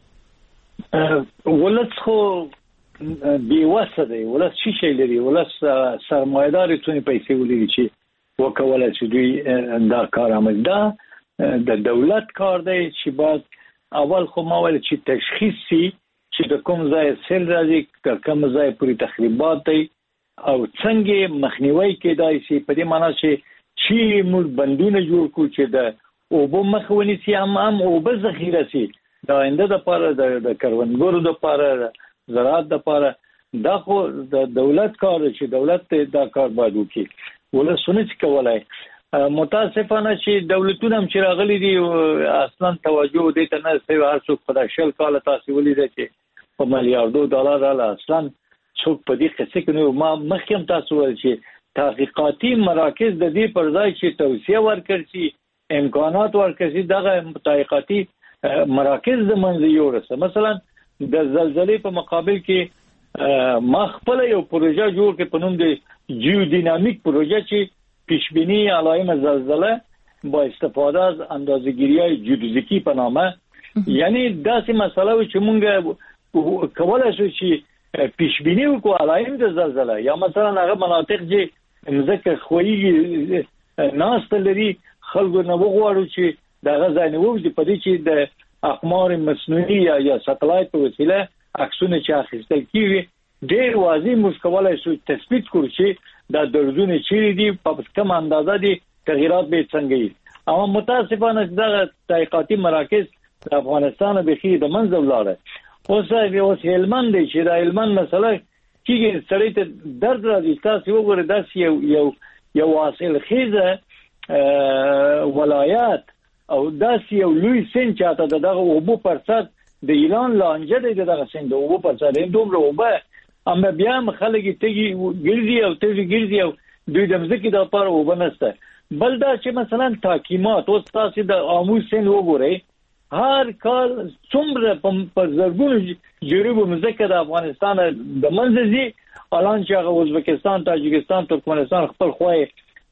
ولڅ خو دی وسه دی ولڅ شي شي لري ولڅ سرمایداري څونه پیسې ولري چې وکولای شي دوی دا کار عمل دا د دولت کار دی چې باید اول خو ما ویل چې تشخیص سي چې د کوم ځای سیل راځي د کوم ځای پوری تخریبات دي او څنګه مخنیوي کېدای شي په دې معنی چې چې موږ بندونه جوړ کړو چې د اوبو مخونی سي هم هم اوبو ذخیره سي دا آینده د لپاره د کروندګرو د لپاره زراعت د لپاره دا خو د دولت کار چې دولت دا کار باید وکړي ولسونه چې کولای متاسفانه چې دولتونه هم چې راغلي دي اصلا توجه دې ته نه کوي هر څوک په شل کال تاسو ولې چې په ملیاردو ډالر را اصلا څوک په دې قصه کې نو ما مخکې تاسو ول چې تحقیقاتي مراکز د دې پر ځای چې توسعه ورکړي امکانات ورکړي دغه تحقیقاتي مراکز د منځ یورسه مثلا د زلزلې په مقابل کې ما خپل یو پروژه جوړ کړ په نوم د جیو دینامیک پروژه چې پیشبینی علائم زلزله با استفاده از اندازه‌گیری‌های جیودیزیکی په نامه یعنی داسې مسله و چې مونږ کولای شو چې پیشبینی وکړو علائم د زلزله یا مثلا هغه مناطق چې مزکه خوېږي ناست لري خلکو نه وغواړو چې دغه ځای نه وځي په دې چې د اقمار مصنوعي یا یا ساتلایت په وسیله عکسونه چې اخیستل کیږي ډېر واضح مشکلات شو تثبیت کړو چې دا درزونه چیرې دي په کوم اندازه دي تغیرات به څنګه وي اما متاسفانه دا تحقیقاتي مراکز د افغانستان به خې د منځ ولاړه اوس اوس هلمند چې دا هلمند مسله کیږي سړی ته درد راځي تاسو وګورئ دا یو یو یو واصل خیزه ولایت او دا یو لوی سین چاته دغه اوبو پرڅد د ایران لانجه دی دغه سین د اوبو پرڅد دومره اوبه اما بیا خلک تیږي ګرځي او تیږي ګرځي او دوی د مزکی د لپاره وبنسته بل دا چې مثلا تحکیمات او تاسو د امو سین وګورئ هر کال څومره په زرګونو جریبو مزکه د افغانستان د منځي الان چې هغه ازبکستان تاجکستان ترکمنستان خپل خوای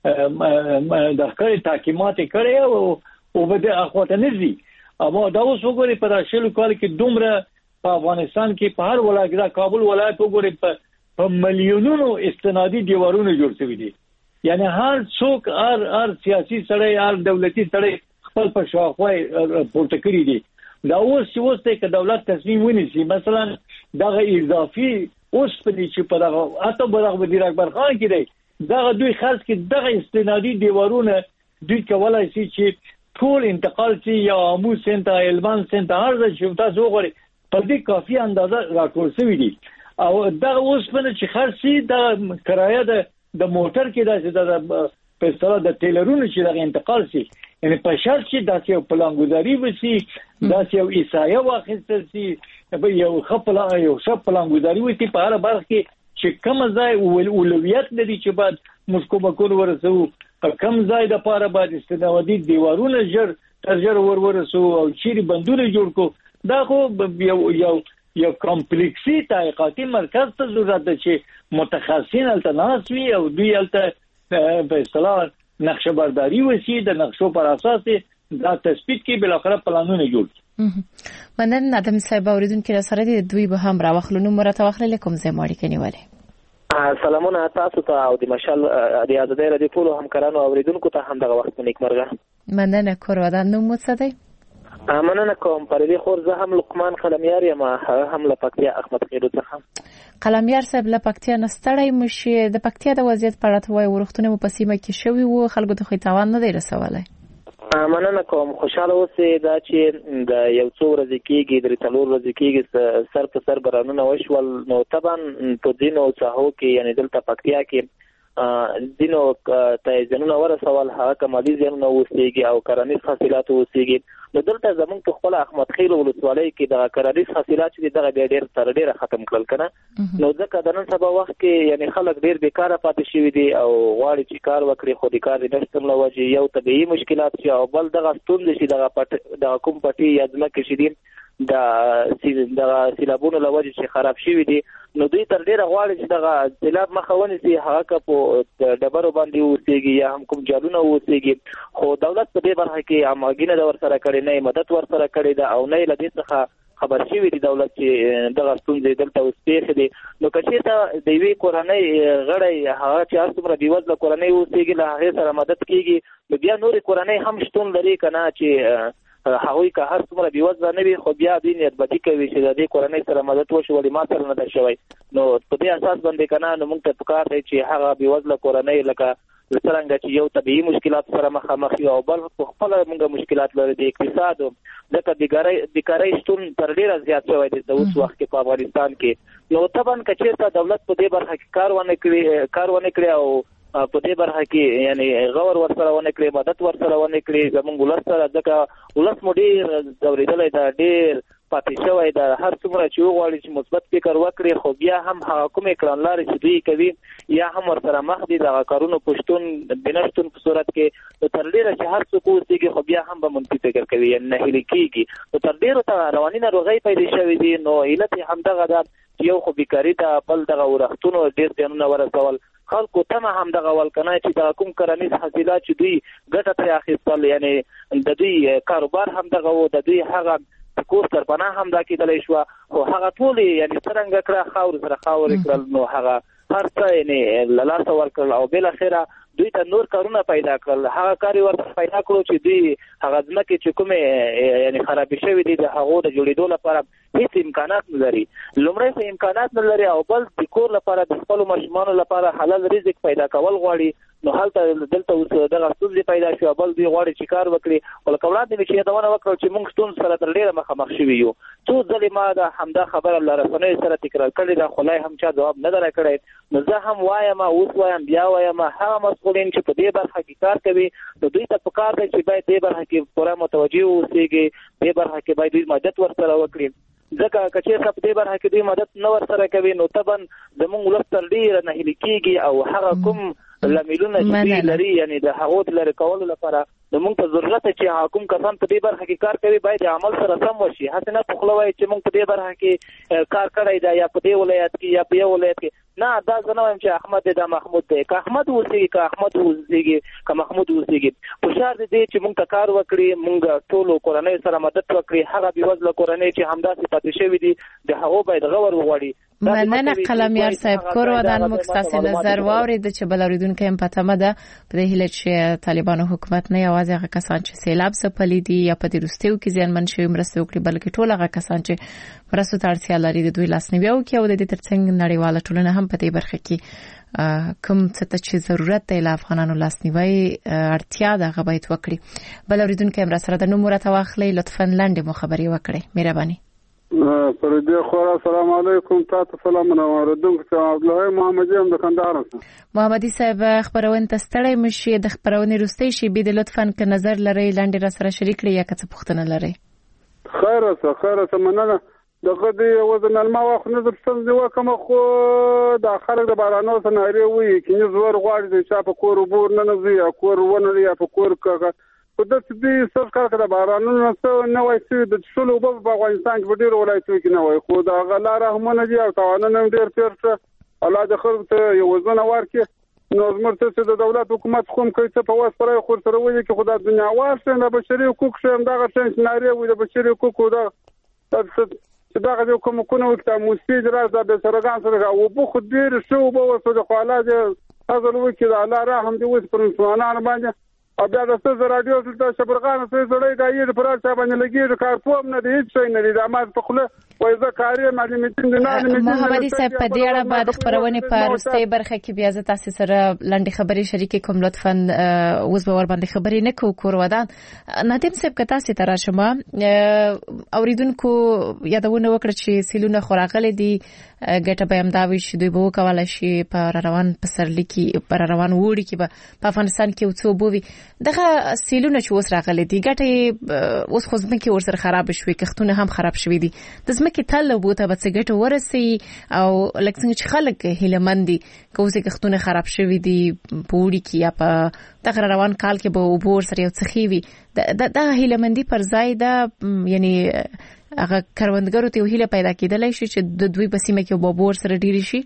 د ښکاري تحکیمات کړي او او بده اخواته نزي اما دا اوس وګورئ په راشلو کال کې دومره په افغانستان کې په هر ولایت د کابل ولایت وګورئ په ملیونونو استنادي دیوارونه جوړ شوي دي یعنی هر څوک هر هر سیاسي سړی هر دولتي سړی خپل په شاوخوا پورته کړی دي دا اوس چې اوس ته دولت تصمیم ونیسي مثلا دغه اضافي اوس په دې چې په دغه اته برغ وزیر اکبر خان کې دی دغه دوی خاص کې دغه استنادي دیوارونه دوی کولای شي چې ټول انتقال شي یا امو سنت المان سنت هرڅه چې تاسو وګورئ په دې کافي اندازه راټول شوی دي او دغه اوس په چې خرسي د کرایه د د موټر کې داسې د په سره د ټیلرونو چې دغه انتقال شي یعنی په شرط چې داسې یو پلانګذاري وسی داسې یو ایسایه واخیستل شي یو خپل یو شپ پلانګذاري وسی په هر برخه کې چې کوم ځای اولویت لري چې بعد مسکو بکور ورسو کوم ځای د پاره بعد استنادي دیوارونه جر ترجر ور ورسو او چیرې بندونه جوړ کو دا خو یو یو یو کمپلیکسي تحقیقاتي مرکز ته ضرورت ده چې متخصصین التناسوي او دوی الته په اصطلاح نقشه برداری وسی د نقشو پر اساس دا تثبیت کې بل اخر پلانونه جوړ منن ندم صاحب اوریدونکو سره د دوی به هم راوخلو نو مرته واخل لیکم زموږ کې نیولې سلامونه تاسو ته او د مشال د ازادۍ رادیو ټول همکارانو اوریدونکو ته هم دغه وخت نیکمرغه مننه کور ودان نو مو څه دی مننه کوم پر دې خور زه هم لقمان قلمیار یم هم لپکتیا احمد خیرو څخه قلمیار صاحب لپکتیا نستړی مشي د پکتیا د وضعیت په اړه توای ورختونه په سیمه کې شوی وو خلکو ته خو تاوان نه دی رسولای مننه کوم. خوشاله اوسئ دا چې د یو څو ورځې کېږي درې څلور ورځې کېږي سر په سر بارانونه وشول، نو طبعا په ځینو ساحو کې یعنې دلته پکتیا کې ځینو ته زیانونه ورسول، هغه کمالي زیانونه اوسېږي او کرنیز حاصلات اوسېږي. نو دلته زمونږ په خپله احمد خیل ولسوالۍ کې دغه کرنیز حاصلات چې دغه بیا ډېر تر ډېره ختم کړل که نه. نو ځکه د نن سبا وخت کې یعنې خلک ډېر بېکاره پاتې شوي دي او غواړي چې کار وکړي، خو د کار د نشتون له وجې یو طبیعي مشکلات شي او بل دغه ستونزې چې دغه پټ دغه کوم پټي یا ځمکې چې دي د دغه سیلابونو له وجې چې خراب شوي دي، نو دوی تر ډېره غواړي چې دغه سیلاب مخه ونیسي، هغه که په ډبرو باندې اوسېږي یا هم کوم جالونه اوسېږي. خو دولت په دې برخه کې همغږي نه ده ورسره کړې، نه یې مدد ورسره کړې ده او نه یې له دې څخه خبر شوي دي دولت چې دغه ستونزې دلته اوس پېښې دي. نو که چېرته د یوې کورنۍ غړی هغه چې هر څومره بېوزله کورنۍ اوسېږي له هغې سره مدد کېږي، نو بیا نورې کورنۍ هم شتون لري که نه چې هغوی که هر څومره بېوزله نه وي خو بیا دوی نیتبدي کوي چې د دې کورنۍ سره مدد وشي ولې ما سره نه ده شوی. نو په دې اساس باندې که نه نو موږ ته پکار دی چې هغه بېوزله کورنۍ لکه څرنګه چې یو طبیعي مشکلات سره مخامخ یو او بل په خپله موږ مشکلات لري د اقتصاد، ځکه بیکارۍ شتون تر ډېره زیات شوی دی د اوس وخت کې په افغانستان کې. نو طبعا که چېرته دولت په دې برخه کې کار ونه کړي کار ونه کړي او په دې برخه کې یعنې غور ورسره ونه کړي، مدد ورسره ونه کړي زموږ ولس سره، ځکه ولس مو ډېر ځورېدلی ده، ډېر پاتې شوی ده. هر څومره چې وغواړي چې مثبت فکر وکړي خو بیا هم هغه کومې کړنلارې چې دوی کوي یا هم ورسره مخ دي دغه کارونو په شتون د نشتون په صورت کې، نو تر ډېره چې هر څوک اوسېږي خو بیا هم به منفي فکر کوي، یعنې ناهیلي کېږي. نو تر ډېرو ته رواني ناروغۍ پیدا شوې دي. نو علت یې همدغه ده چې یو خو بیکاري ده، بل دغه ورښتونو ډېر زیانونه ورسول، خلکو تمه همدغه ول که نه چې دغه کوم کرنیز حاصلات چې دوی ګټه ترې اخیستل، یعنې د دوی کاروبار همدغه و، د دوی هغه کور سرپناه همدا کېدلی شوه، خو هغه ټول یې یعنې څرنګه کړه خاورو سره خاورې کړل، نو هغه هر څه یعنې له لاسه ورکړل او بالاخره دوی ته نور کارونه پیدا کړل. هغه کار یې ورته پیدا کړو چې دوی هغه ځمکې چې کومې یعنې خرابې شوې دي د هغو د جوړېدو لپاره هېڅ امکانات نه لري. لومړی خو امکانات نه لري او بل د کور لپاره د خپلو ماشومانو لپاره حلال رزق پیدا کول غواړي. نو هلته دلته اوس دغه ستونزې پیدا شوې او بل دوی غواړي چې کار وکړي. خو لکه وړاندې مې چې یادونه وکړل چې موږ ستونزو سره تر ډېره مخامخ شوي یو. څو ځلې ما د همدا خبره له رسنیو سره تکرار کړې ده خو لا یې هم چا ځواب نه ده راکړی. نو زه هم وایم اوس وایم بیا وایم هغه مسؤلین چې په دې برخه کې کار کوي نو دوی ته پکار دی چې باید دې برخه کې پوره متوجه اوسېږي، دې برخه کې باید دوی مدد ورسره وکړي. ځکه که چېرته په دې برخه کې دوی مدد نه ورسره کوي نو طبعا زموږ ولس تر ډېره ناهیلي کېږي او هغه کوم لاملونه چې دوی لري یعنې د هغو د لرې کولو لپاره نو موږ ته ضرورت دی چې هغه کوم کسان په دې برخه کې کار کوي باید د عمل سره سم وشي. هسې نه په خوله وایي چې موږ په دې برخه کې کار کړی دی یا په دې ولایت کې یا په یو ولایت کې. نه دا زه نه وایم چې احمد دی دا محمود دی. که احمد اوسېږي که احمد اوسېږي که محمود اوسېږي فشار دی دی چې موږ ته کار وکړي، موږ ټولو کورنیو سره مدد وکړي. هغه بېوزله کورنۍ چې همداسې پاتې شوي دي د هغو باید غور وغواړي. مننه قلمیار صاحب کور ودان موږ ستاسو نظر واورید چې بل اوریدونکو هم په تمه ده په دې هیله چې طالبانو حکومت نه یوازې هغه کسان چې سیلاب ځپلي دي یا په دې وروستیو کې زیانمن شوي مرسته وکړي بلکې ټول هغه کسان چې مرستو ته اړتیا لري د دوی لاسنیوی وکړي او د دې ترڅنګ نړیواله ټولنه هم په دې برخه کې کوم څه ته چې ضرورت دی له افغانانو لاسنیوی اړتیا ده هغه باید وکړي. بل اوریدونکو هم را سره د نوم ورته واخلئ لطفا لنډې مو خبرې وکړئ مهرباني. پر دې خورا السلام علیکم تاسو سلامونه اوریدونکو ته عبدالله محمدي هم د کندهار څخه. محمدي صاحب خبرونه ته ستړی مشي د خبرونه وروستۍ شي به د لطفا ک نظر لري لاندې را سره شریک کړئ یا که څه پوښتنه لري. خیر اوسه خیر اوسه مننه. دغه دې وزن الما واخ نظر څه دی وکم خو د خلک د بارانو سناري وي کینې زور غواړي چې چا په کور وبور نه نزي یا کور ونه یا په کور کغه په دې دې سرکار کړه بارانو څه نه وایي چې د شلو په افغانستان کې ډېر ولایتونه کې نه وایي خو دا غلا رحمونه دي او توانونه ډېر تیر الله د خلکو ته یو وزن ورکړي. نو زموږ ته د دولت حکومت کوم کوي څه په واس پرې خور سره وایي چې خدای دنیا واسه نه بشري حقوق شه دغه څنګه ناري وي د بشري حقوقو دا چې دا د کوم کو نو ته مستید راځه د سرګان سره او په خو ډېر شو به وسو د خاله د حاضر وکړه الله رحم دې وس پر مسلمانانو باندې او بیا د څه رادیو سلطه شبرغان څه سړی دا یې پر اړه باندې لګي کار کوم نه دی هیڅ څه نه دی دا ما په خله وای زه کاری معلوماتین نه نه محمدي صاحب په دې اړه بعد خبرونه په وروستۍ برخه کې بیا زه تاسو سره لاندې خبرې شریکې کوم لطفاً اوس به ور باندې خبرې نه کوو کور ودان ندیم صاحب کتا سي تر شمه اوریدونکو یادونه وکړه چې سیلونه خوراغله دي ګټه به امداوي شي دوی به کولای شي په روان پسرلی کې پر روان وړي کې به په افغانستان کې وڅو بووي دغه سیلونه چې اوس راغلي دي ګټه اوس خو ځمکه ورسره خراب شوي کښتونه هم خراب شوي دي د ځمکې تل بوته به څه ګټه ورسي او لکه څنګه چې خلک هیلمندي کوزه کښتونه خراب شوي دي پوړي کې یا په دغه روان کال کې به وبور سره یو څخي وي د د هیلمندي پر ځای دا یعنی هغه کروندګرو ته ویله پیدا کېدلای شي چې د دوی بسیمه کې وبور سره ډیری شي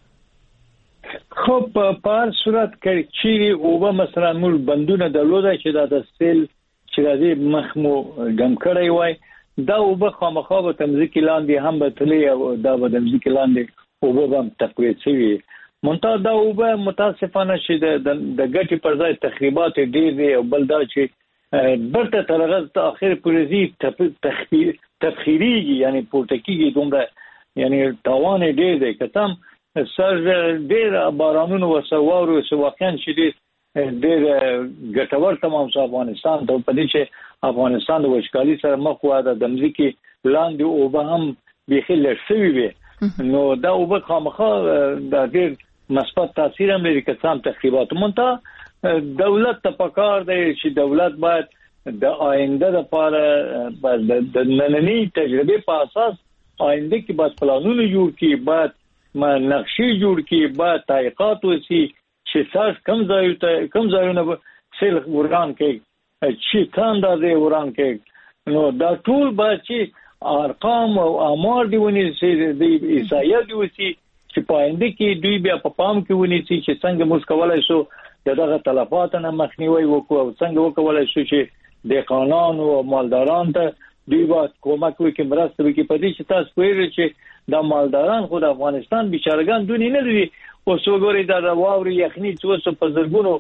خو په هر صورت کې چې او به مثلا موږ بندونه درلوده چې دا د سیل چې د دې مخمو ګم کړی وای دا او به خامخا به تمځکی لاندې هم به تللی او دا به تمځکی لاندې او به هم تقویت شي مونږ دا او به متاسفانه چې د د ګټي پر ځای تخریبات ډیر دي او بل دا چې برته ترغه ته اخر پرزي تخفیر تفخیریږي یعنی پورتکیږي دومره یعنی تاوان ډیر دی کتم سر ډیر بارانونو وسوارو سواقین شدي ډیر ګټور تمام افغانستان ته په دې چې افغانستان د وچکالي سره مخ وه د دمځکي لاندې او به هم بيخي لږ وي نو دا او به خامخا د ډیر مثبت تاثیر هم لري کتم تخریبات مونته دولت ته پکار دی چې دولت باید د آینده لپاره د نننی تجربه په اساس آینده کې باید پلانونه جوړ کړي باید نقشې جوړ کړي باید تحقیقات وشي چې ساس کم ځای ته کم ځایونه سیل وران کې چې څنګه دی وران کې نو دا ټول باید چې ارقام او امار دی ونی چې د ایسایه دی وسی چې پاینده کې دوی بیا په پام کې ونی چې څنګه موږ کولای شو دغه تلفات نه مخنیوي وکړو او څنګه وکولای شو چې د قانون او مالداران ته دوی باید کومک وکړي مرسته وکړي په دې چې تاسو وایي چې د مالداران خو د افغانستان بیچارهګان دونی نه دي او څوګوري د واوري یخني څو په زرګونو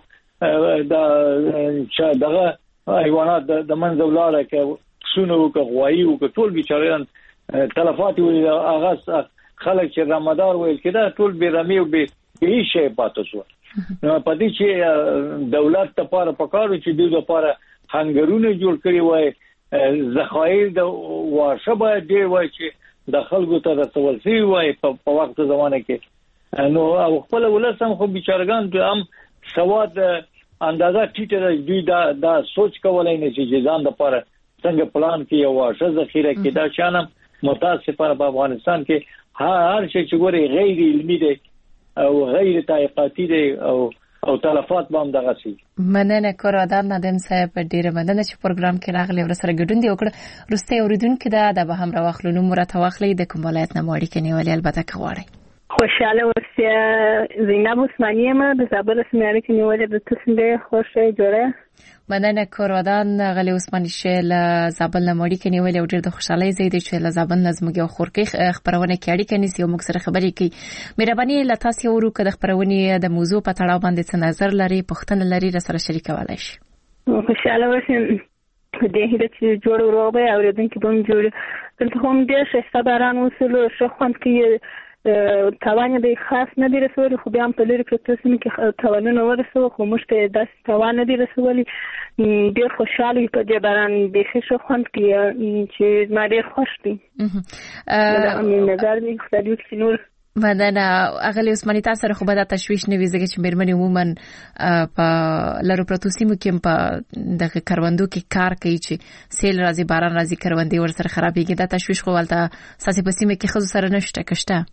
د چې دغه حیوانات د منځولاله کې سونو کې غوایي او ټول بیچارهګان تلفات وي هغه خلک چې رمضان ویل کېده ټول بیرمي او به شي پاتې شو نو په دې چې دولت لپاره پکارو چې دوی لپاره هنګرونه جوړ کړی وای ذخایر د واشه باید دی وای چې د خلکو ته رسول شي وای په وخت زمانه کې نو او خپل ولسم خو بیچارهګان ته هم سواد اندازه ټیټه دوی دا دا سوچ کولای نه چې ځان لپاره څنګه پلان کې یو واشه ذخیره کې دا شانم متاسفانه په افغانستان کې هر شي چې ګوري غیر علمي دی او غیر تحقیقاتي دی او او تلفات به هم دغه شي مننه کورادان ندیم صاحب ډیره مننه چې پروګرام کې راغلی ورسره ګډون دی وکړه روسته اوریدونکو دا د به هم راوخلو نو مرته واخلي د کوم ولایت نه ماړي کې نیولې البته کوړی خوشاله ورسې زینب عثمانیه ما د زابل سماره کې نیولې د تاسو خوشاله جوړه مننه کورادان غلی عثماني شیل زابل نه ماړي کې نیولې او ډیر د خوشحالي زیاده چې له زابل نظمږي او خورکی خبرونه کې اړیکه نیسي او موږ سره خبرې کوي مهرباني لته تاسو ورو کده خبرونه د موضوع په تړاو باندې څه نظر لري پښتنه لري را سره شریکولای شي خوشاله ورسې د هیله چې جوړ وروبه او د دې کې بم جوړ دلته هم ډیر ښه باران وسلو ښه خوند کې توان به خاص نه دی رسول خو بیا هم په لري پروسس کې توانونه ورسو خو موږ ته داس توان نه دی رسول ډیر خوشاله په دې باران به ښه خوند کې چې ما ډیر خوش دي دا هم نظر دی خدای دې نور مننه اغلی عثماني تاسو سره خو به دا تشويش نه ویزګه چې مرمنې عموما په لارو پروتو سیمو کې په د کروندو کې کار کوي چې سیل راځي باران راځي کروندې ور سره خرابېږي دا تشويش خو ولته ساسي په سیمه کې خو سره نشته کشته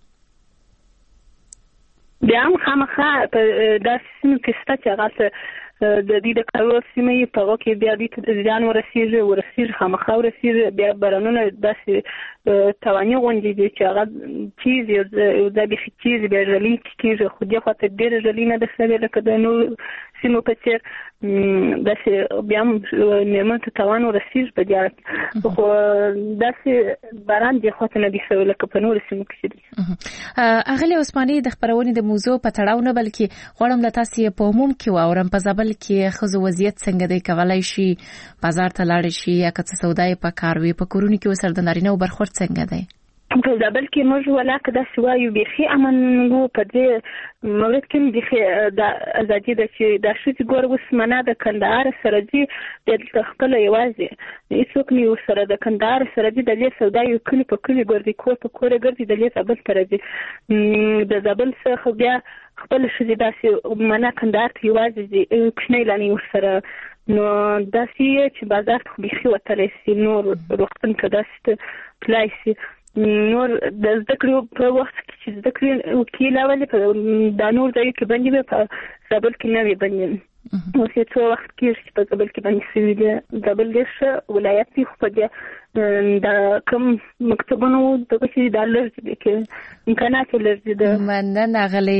بیا هم خامخا په داسې سیمو کې شته چې هغه د دې د کارو سیمې په هغه کې بیا دې ځان ورسېږي ورسېږي خامخا ورسېږي بیا بارانونه داسې تواني غونډې دي چې هغه چیز یو د بیا چیز بیا ژلي کېږي خو دې خواته ډېره ژلي نه ده شوې لکه د نور سیمو په څیر داسې بیا میرمن ته تاوان ورسیږي په دې خو داسې باران دی خو ته نه دی سوي لکه په نور سیمو کې دي. اغلی عثماني د خبرونې د موضوع په تړاو نه بلکې غواړم له تاسو په عموم کې واورم په زابل کې خزو وضعیت څنګه دی، کولای شي بازار ته لاړ شي یا که څه سودای په کار وي، په کورونو کې وسر د نارینه او برخورد څنګه دی؟ په زابل کې موږ ولاکه د سوایو بيخي امن وو په دې مورد کې بيخي د ازادي د چې د شوتي ګور وسمنه د کندهار سره دي د خپل یوازې هیڅوک نه سره د کندهار سره دي د دې سودایو کلی په کلی ګرځي کور په کور ګرځي د دې زابل تر دي د زابل څخه بیا خپل شې داسې منه کندهار ته یوازې دي کښنه لانی سره نو داسې چې بازار خو بيخي وتلې سي نور روختن کداست پلایسي نور د زده کړو په وخت کې چې زده کړې وکیل اولې په د نور ځای کې باندې په زابل کې نه وي باندې نو چې څو وخت کې چې په زابل کې باندې سوي دي زابل ډېر ولایت دی خو په دې دا کوم مکتبونو د کشي د لږ کې امکانات لري د مننه غلي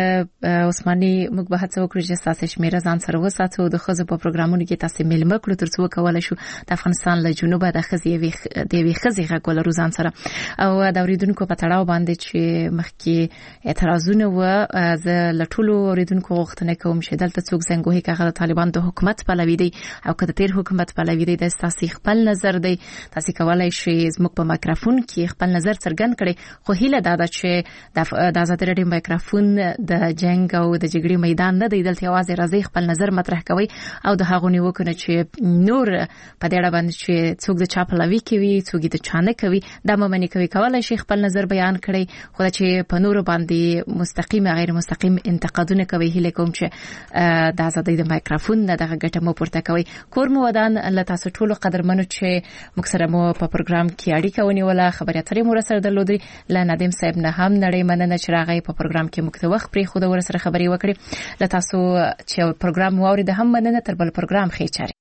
عثماني موږ به هڅه وکړو چې تاسو شمیره ځان سره وساتو د خزو په پروګرامونو کې تاسو میل مکړو ترڅو کولای شو د افغانستان له جنوبه د خزي وی د وی خزي غوړ روزان سره او د اوریدونکو په تړاو باندې چې مخکې اعتراضونه و ز لټولو اوریدونکو غوښتنه کوم چې دلته څوک زنګوهي کغه طالبان د حکومت پلوي دي او کله تیر حکومت پلوي دي د تاسو خپل نظر دی تاسو کولای شئ زموږ په مایکروفون کې خپل نظر څرګند کړئ خو هیله دا ده چې د آزاد رادیو مایکروفون د جنگ او د جګړې میدان نه دی دلته یوازې راځي خپل نظر مطرح کوي او د هغو نیوکه چې نور په دې اړه باندې چې څوک د چا پلوي کوي څوک د چانه کوي دا ممنه کوي کولای شي خپل نظر بیان کړي خو چې په نور باندې مستقیم غیر مستقیم انتقادونه کوي هیله کوم چې د آزاد د مایکروفون نه دغه ګټه مو پورته کوي کور مو ودان له تاسو ټولو قدرمنو چې مکسره په پروګرام کې اړیکه ونیوله خبري اترې مو سره درلودي ل نادم صاحب نه هم نړۍ مننه چې راغی په پروګرام کې مکته وخت پرې خو د ور سره خبري وکړي ل تاسو چې پروګرام واورید هم مننه تر بل پروګرام خې چاري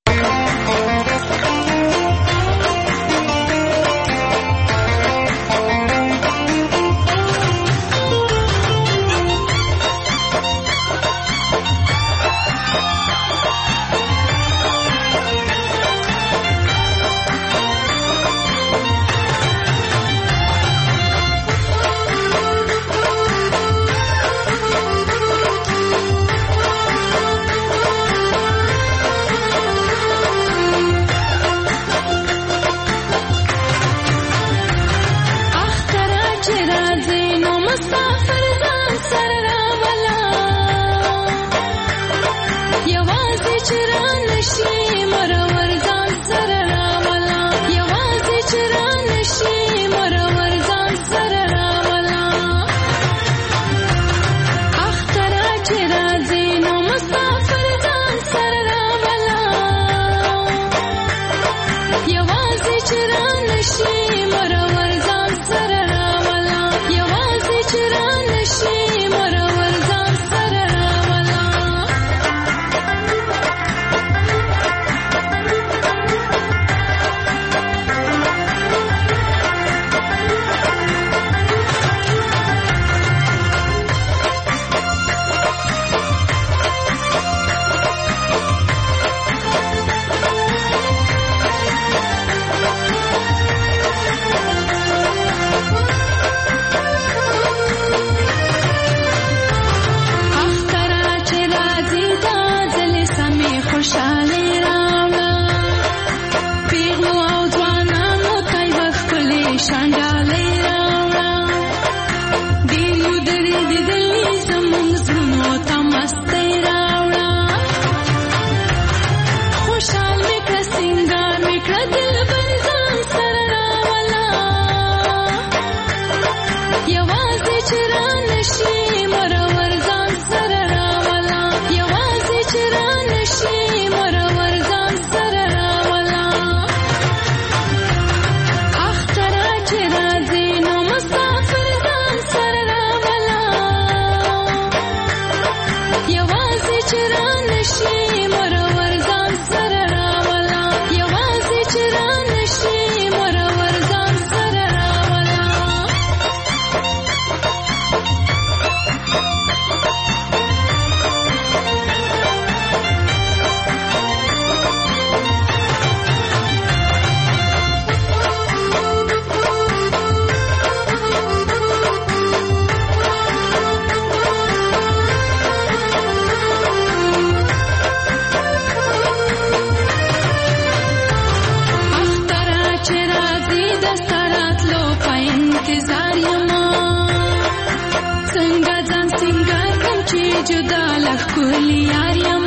ستاله کلی یار یم